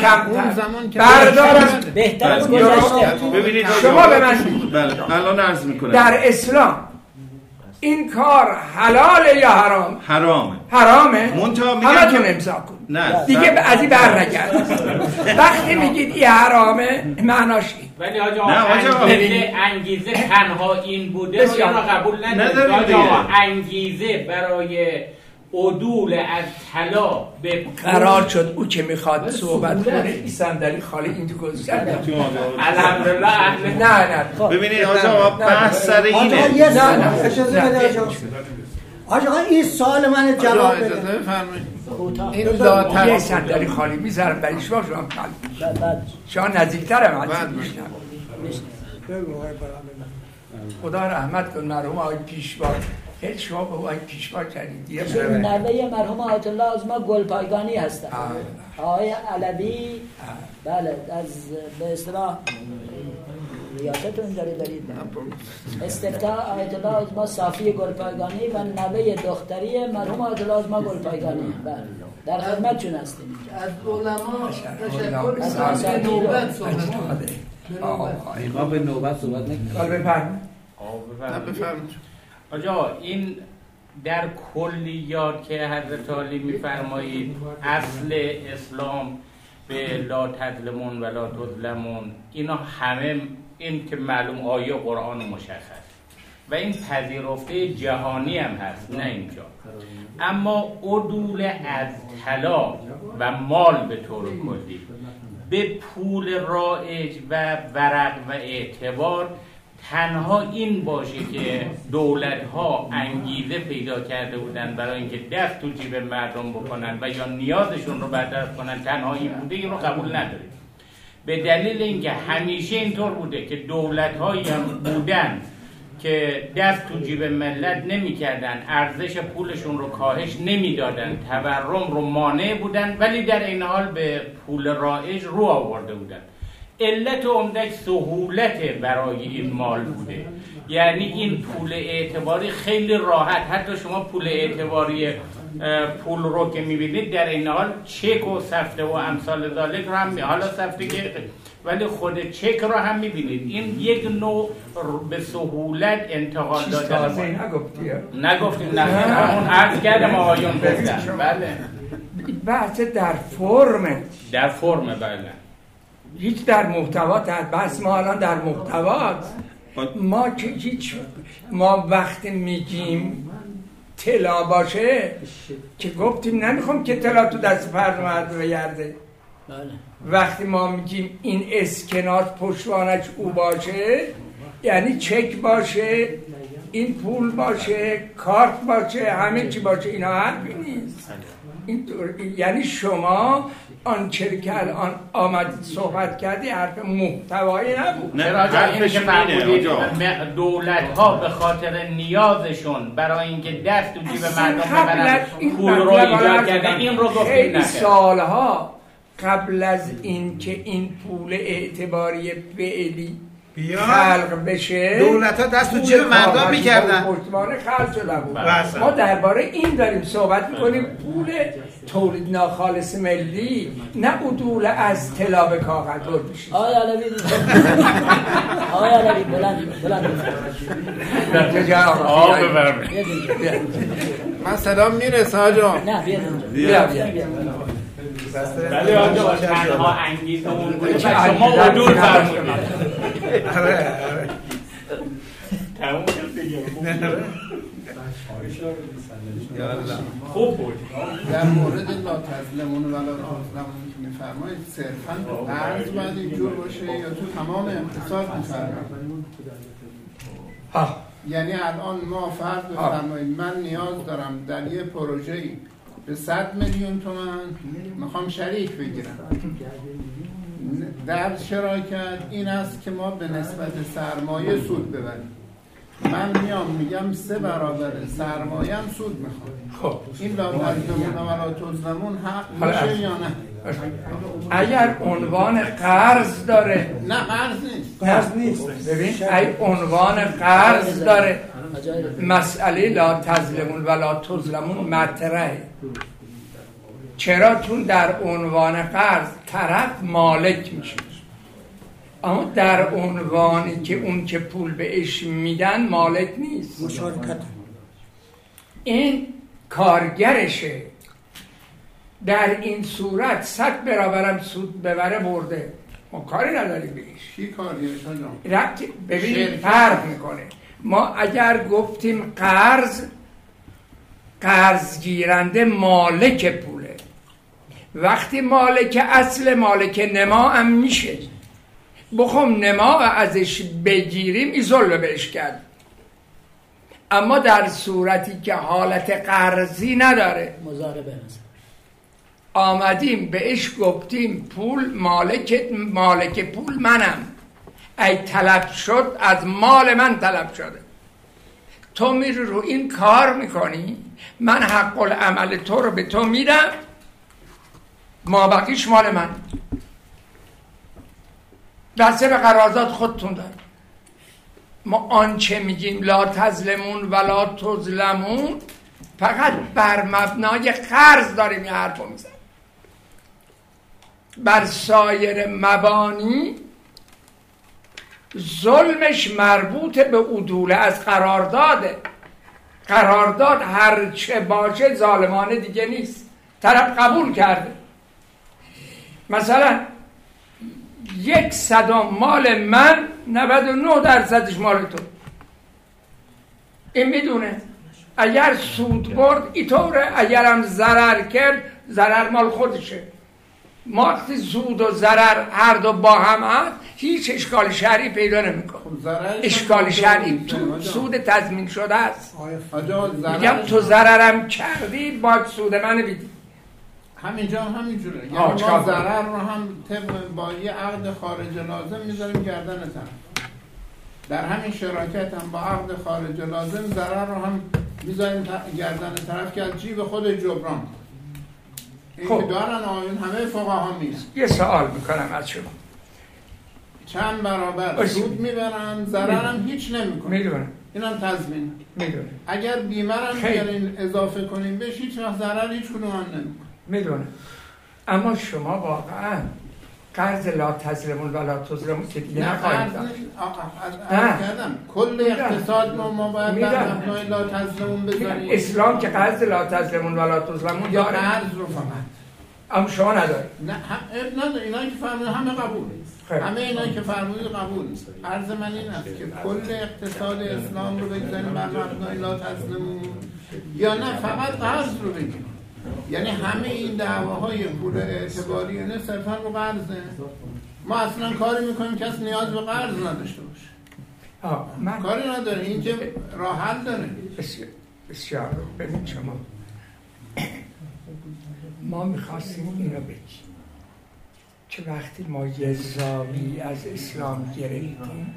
بردارم بهتر از گذشته. ببینید شما به من بله الان عرض میکنم در اسلام این کار حلاله یا حرام؟ حرامه. حرامه؟ منتها میگم همتون که- امضا کن نه دیگه از این بر نگرد. وقتی میگید این حرامه معناش این. ولی آجا نه، آجا. انگیزه انگیزه تنها این بوده رو بسیار. یا قبول ندارید نداریم آجا. دیگه. انگیزه برای عدول از طلا به قرار شد او که میخواد صحبت کنه این صندلی خالی این تو گذاشته. الحمدلله اهل نه نه ببینید آجا بحث سر آقا اینه. یه نه، سال نه. اجازه بده آقا. آقا این سوال من جواب بده. این یه ذات صندلی خالی میذارم برای شما شما خالی. بعد شما نزدیکتر من بعد میشنم. بگو آقای برادر. خدا رحمت کن مرحوم آقای پیشوا. هیچ شما به آقای پیشوا کردید. یه چون نوه مرحوم آیت الله آزما گلپایگانی هستن. آقای علوی بله از به اصطلاح ریاست اونجوری دارید. استفتاء آیت الله آزما صافی گلپایگانی و نوه دختری مرحوم آیت الله آزما گلپایگانی. بله در خدمتشون هستیم. از علما تشکر از اساتید می‌کنم. رو. نوبت صحبت ما به نوبت صحبت نکنیم. حالا بفرمایید. آه، بفرمایید. آجا این در کلیات که حضرت علی میفرمایید اصل اسلام به لا تظلمون و لا تظلمون، اینا همه این که معلوم آیه قرآن مشخص و این پذیرفته جهانی هم هست نه اینجا. اما عدول از طلا و مال به طور کلی به پول رایج و ورق و اعتبار تنها این باشه که دولت‌ها انگیزه پیدا کرده بودن برای اینکه دست تو جیب مردم بکنن و یا نیازشون رو برطرف کنن، تنها این بوده، این رو قبول نداریم. به دلیل اینکه همیشه اینطور بوده که دولت‌هایی هم بودن که دست تو جیب ملت نمی‌کردن، ارزش پولشون رو کاهش نمیدادن، تورم رو مانع بودن، ولی در این حال به پول رایج رو آورده بودن. علت عمده‌اش سهولت برای این مال بوده. یعنی این پول اعتباری خیلی راحت، حتی شما پول اعتباری پول رو که میبینید در این حال چک و سفته و امثال ذالک رو هم، حالا سفته که ولی خود چک رو هم میبینید. این یک نوع به سهولت انتقال چیز دادن تازه ما. نگفتی نگفتیم نه همون عرض کردم آقایون گفتن. بله بحث در فرم، در فرم. بله هیچ در محتوا بحث ما الان در محتوا. ما که هیچ ما وقتی میگیم طلا باشه که گفتیم نمیخوام که طلا تو دست فرد مرد بگرده. بله. وقتی ما میگیم این اسکناس پشتوانش او باشه یعنی چک باشه، این پول باشه، کارت باشه، همه چی باشه، اینا حرفی نیست. این یعنی شما آنچه که الان آمدید صحبت کردی حرف محتوایی نبود. نه چرا جا اینه که فرمودید آجا. دولت ها به خاطر نیازشون برای اینکه دست تو جیب اصلا مردم قبل ببرن از این پول رو مطلب ایجاد عرض کردن، کردم. این رو گفتیم خیلی نکرد. سالها قبل از این که این پول اعتباری فعلی خلق بشه دولت ها دست تو جیب مردم میکردن، پشتوانه خلق شده بود. بله. ما درباره این داریم صحبت میکنیم، پول تولید ناخالص ملی، نه عدول از طلا به کاغذ بشه. آقای علوی آقای علوی بلند بلند آه ببرم. من سلام میرسه آجا. نه بیاد بیا بیا. ولی آنجا تنها انگیزه اون بود که شما عدول فرمودید. آره آره تموم شد دیگه. خوب بود. در مورد لا تظلمون ولا تظلمون که میفرمایید صرفاً تو قرض باید اینجور باشه یا تو تمام اقتصاد میفرمایید؟ یعنی الان ما فرض بفرمایید من نیاز دارم در یه پروژه‌ای به صد میلیون تومان میخوام شریک بگیرم. در شراکت این است که ما به نسبت سرمایه سود ببریم. من میام میگم سه برابر سرمایه هم سود میخوام. خب این لا تظلمون ولا تظلمون حق میشه یا نه؟ اگر عنوان قرض داره، نه قرض نیست. قرض نیست. ببین ای عنوان قرض داره، مسئله لا تظلمون ولا تظلمون مطرحه. چرا؟ چون در عنوان قرض طرف مالک میشه، اما در عنوانی که اون که پول بهش میدن مالک نیست، مشارکت. این کارگرشه. در این صورت صد برابرم سود ببره برده، ما کاری نداریم بهش. چی کاریش ها ربطی ببینید فرق میکنه. ما اگر گفتیم قرض، قرض گیرنده مالک پوله، وقتی مالک اصل مالک نما هم میشه، بخوام نما ازش بگیریم این ظلم بهش کرد. اما در صورتی که حالت قرضی نداره، مضاربه مثلا آمدیم بهش گفتیم پول مالک مالک پول منم، ای طلب شد از مال من طلب شده، تو میری رو این کار میکنی، من حق العمل تو رو به تو میدم، ما بقیش مال من. دسته به قرارداد خودتون دار. ما آنچه میگیم لا تظلمون ولا تظلمون فقط بر مبنای قرض داریم این حرف رو میزنیم. بر سایر مبانی ظلمش مربوط به عدول از قرارداده. قرارداد هر چه باشه ظالمانه دیگه نیست، طرف قبول کرده. مثلا یک صدام مال من، نود و نه درصدش مال تو. این میدونه اگر سود برد اینطوره، اگرم ضرر کرد ضرر مال خودشه. ما وقتی سود و ضرر هر دو با هم هست هیچ اشکال شرعی پیدا نمیکنه. اشکال شرعی تو سود تضمین شده است. میگم تو ضررم کردی باید سود من بدی. همینجا هم همینجوره، یعنی ما ضرر رو هم طبق با یه عقد خارج لازم میذاریم گردن طرف. در همین شراکت هم با عقد خارج لازم ضرر رو هم میذاریم گردن طرف که از جیب خود جبران. این خب. که دارن آیون همه فقها میست. یه سوال میکنم از شما، چند برابر سود میبرن، ضرر هم هیچ نمیکنن. میدونم اینم تضمین. میدونم اگر بیمه رو بیارین اضافه کنیم بهش هیچ وقت ضرر هیچ کدوم هم نمیکنه. میدونم. اما شما واقعا قرض لا تظلمون ولا تظلمون که دیگه نخواهید داشت. کردم کل اقتصاد ما ما باید بر مبنای لا تظلمون بذاریم. اسلام که قرض لا تظلمون ولا تظلمون یا قرض رو فقط. اما شما ندارید. نه نه اینا که فرمودید همه قبول. همه اینا که فرمودید قبول. عرض من این است که کل اقتصاد اسلام رو بگذاریم بر مبنای لا تظلمون یا نه فقط قرض رو بگیریم. یعنی همه این دعواهای پول اعتباری نه صرفا رو قرضه. ما اصلا کاری میکنیم کسی نیاز به قرض نداشته باشه. من کاری نداره، این که راه حل داره. بسیار بسیار. ببین شما ما میخواستیم اینو بگیم که وقتی ما یه زاویه از اسلام گرفتیم،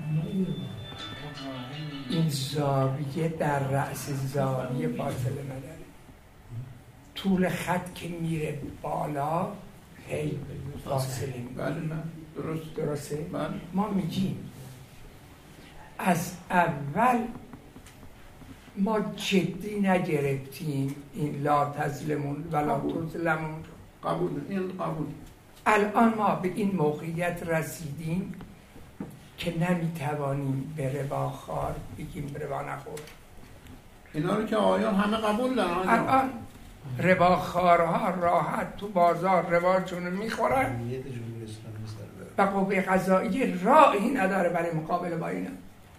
این زاویه در رأس زاویه فاصله نداره. طول خط که میره بالا هی فاصله میکنه. بله درست درسته؟ بله. ما میگیم از اول ما جدی نگرفتیم این لا تظلمون ولا تظلمون. قبول. این قبول. الان ما به این موقعیت رسیدیم که نمیتوانیم به ربا خوار بگیم ربا نخور. اینا رو که آیان همه قبول دارن. الان رباخوارها راحت تو بازار رباشونو میخورن و قوه قضاییه راهی نداره برای مقابله با اینا.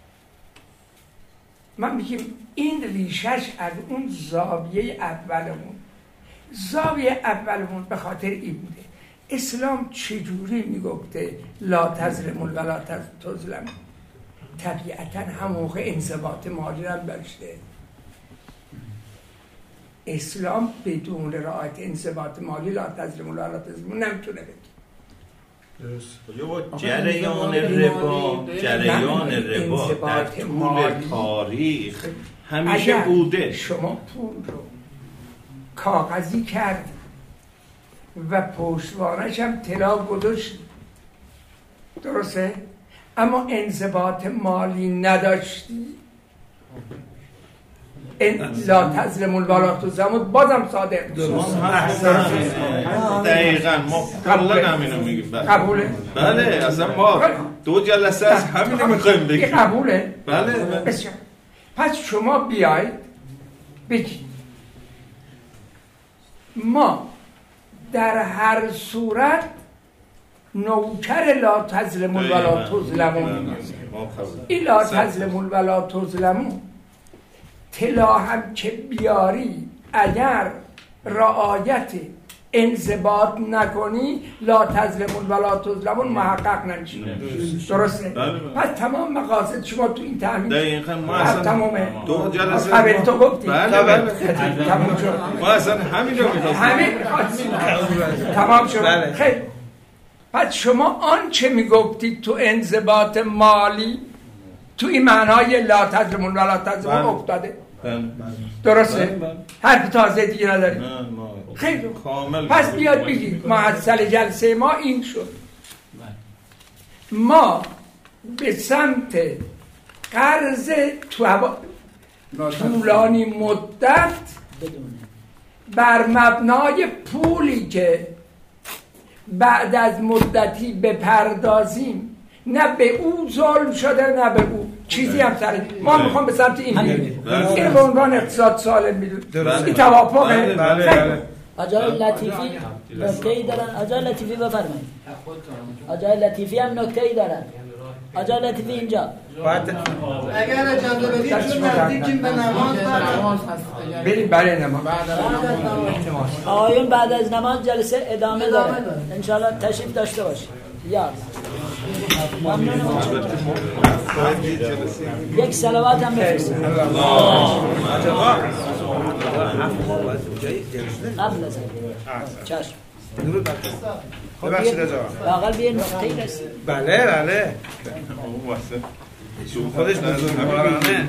من میگم این ریشش از اون زاویه اولمون زاویه اولمون به خاطر این بوده اسلام چجوری میگفته لا تظلمون و لا تظلمون. طبیعتا هم موقع انضباط مالی هم داشته. اسلام بدون رعایت انضباط مالی لا تظلمون و لا تظلمون نمیتونه بگه. جریان ربا جریان ربا در طول تاریخ همیشه بوده. شما پول رو کاغذی کرد و پشتوانش هم طلا گذاشت، درسته؟ اما انضباط مالی نداشتی، لا تظلمون و لا تظلمون بازم صادق دقیقاً ما کلا همینو میگیم. قبوله؟ بله اصلا ما دو جلسه از همینو میخوایم بگیم. قبوله؟ بله بسیار. پس شما بیاید بگید ما در هر صورت نوکر لا تظلمون و لا تظلمون. این لا تظلمون و لا تظلمون طلا هم که بیاری اگر رعایت انضباط نکنی لا تظلمون و لا تظلمون محقق نمیشه. درسته؟ پس تمام مقاصد شما تو این تامین دقیقاً ما اصلا تمامه دو جلسه قبل تو گفتی. بله بله تمام شد. ما اصلا همین رو می‌خواستیم. همین تمام شد. خیلی پس شما آن چه میگفتید تو انضباط مالی تو این معنای لا تظلمون و لا تظلمون افتاده. درسته؟ حرف تازه دیگه نداریم. خیلی پس بیاد بگید محصل جلسه ما این شد ما به سمت قرض طولانی مدت بر مبنای پولی که بعد از مدتی بپردازیم نه به او ظلم شده نه به او چیزی هم سر ما میخوام به سمت این بریم. این به عنوان اقتصاد سالم میدون. این توافقه. آجای لطیفی نکته‌ای دارن. آجای لطیفی بفرمایید. آجای لطیفی هم نکته‌ای دارن. آجای لطیفی اینجا. اگر اجازه بدید چون نزدیکیم به نماز بریم برای نماز. آقایون بعد از نماز جلسه ادامه داره. انشالله تشریف داشته باشید. یا ممنونم. یک صلوات هم بفرستید. قبل از چشم ببخشید رضا واقعا به نقطه‌ای رسید. بله بله خودش بزرگوارانه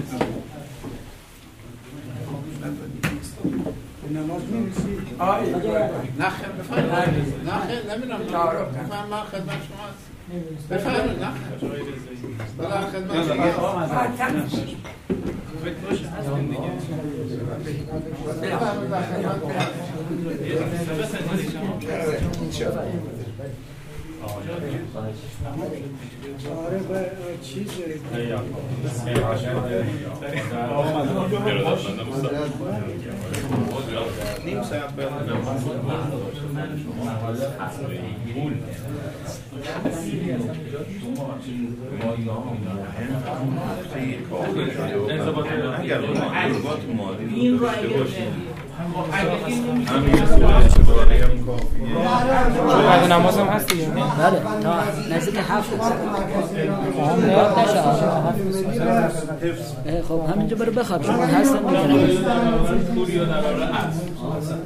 نماز می‌رسی؟ آره نه خیر بفرمایید. نه خیر نمی‌دونم بفرمایید من خدمت شما هستم. بفرمایید نه خیر بله خدمت شما آره به چیز نیم ساعت بعد این رو اگر بعد نماز هم هست دیگه. بله تا نزدیک هفت خب همینجا برو بخواب شما هستن میکنم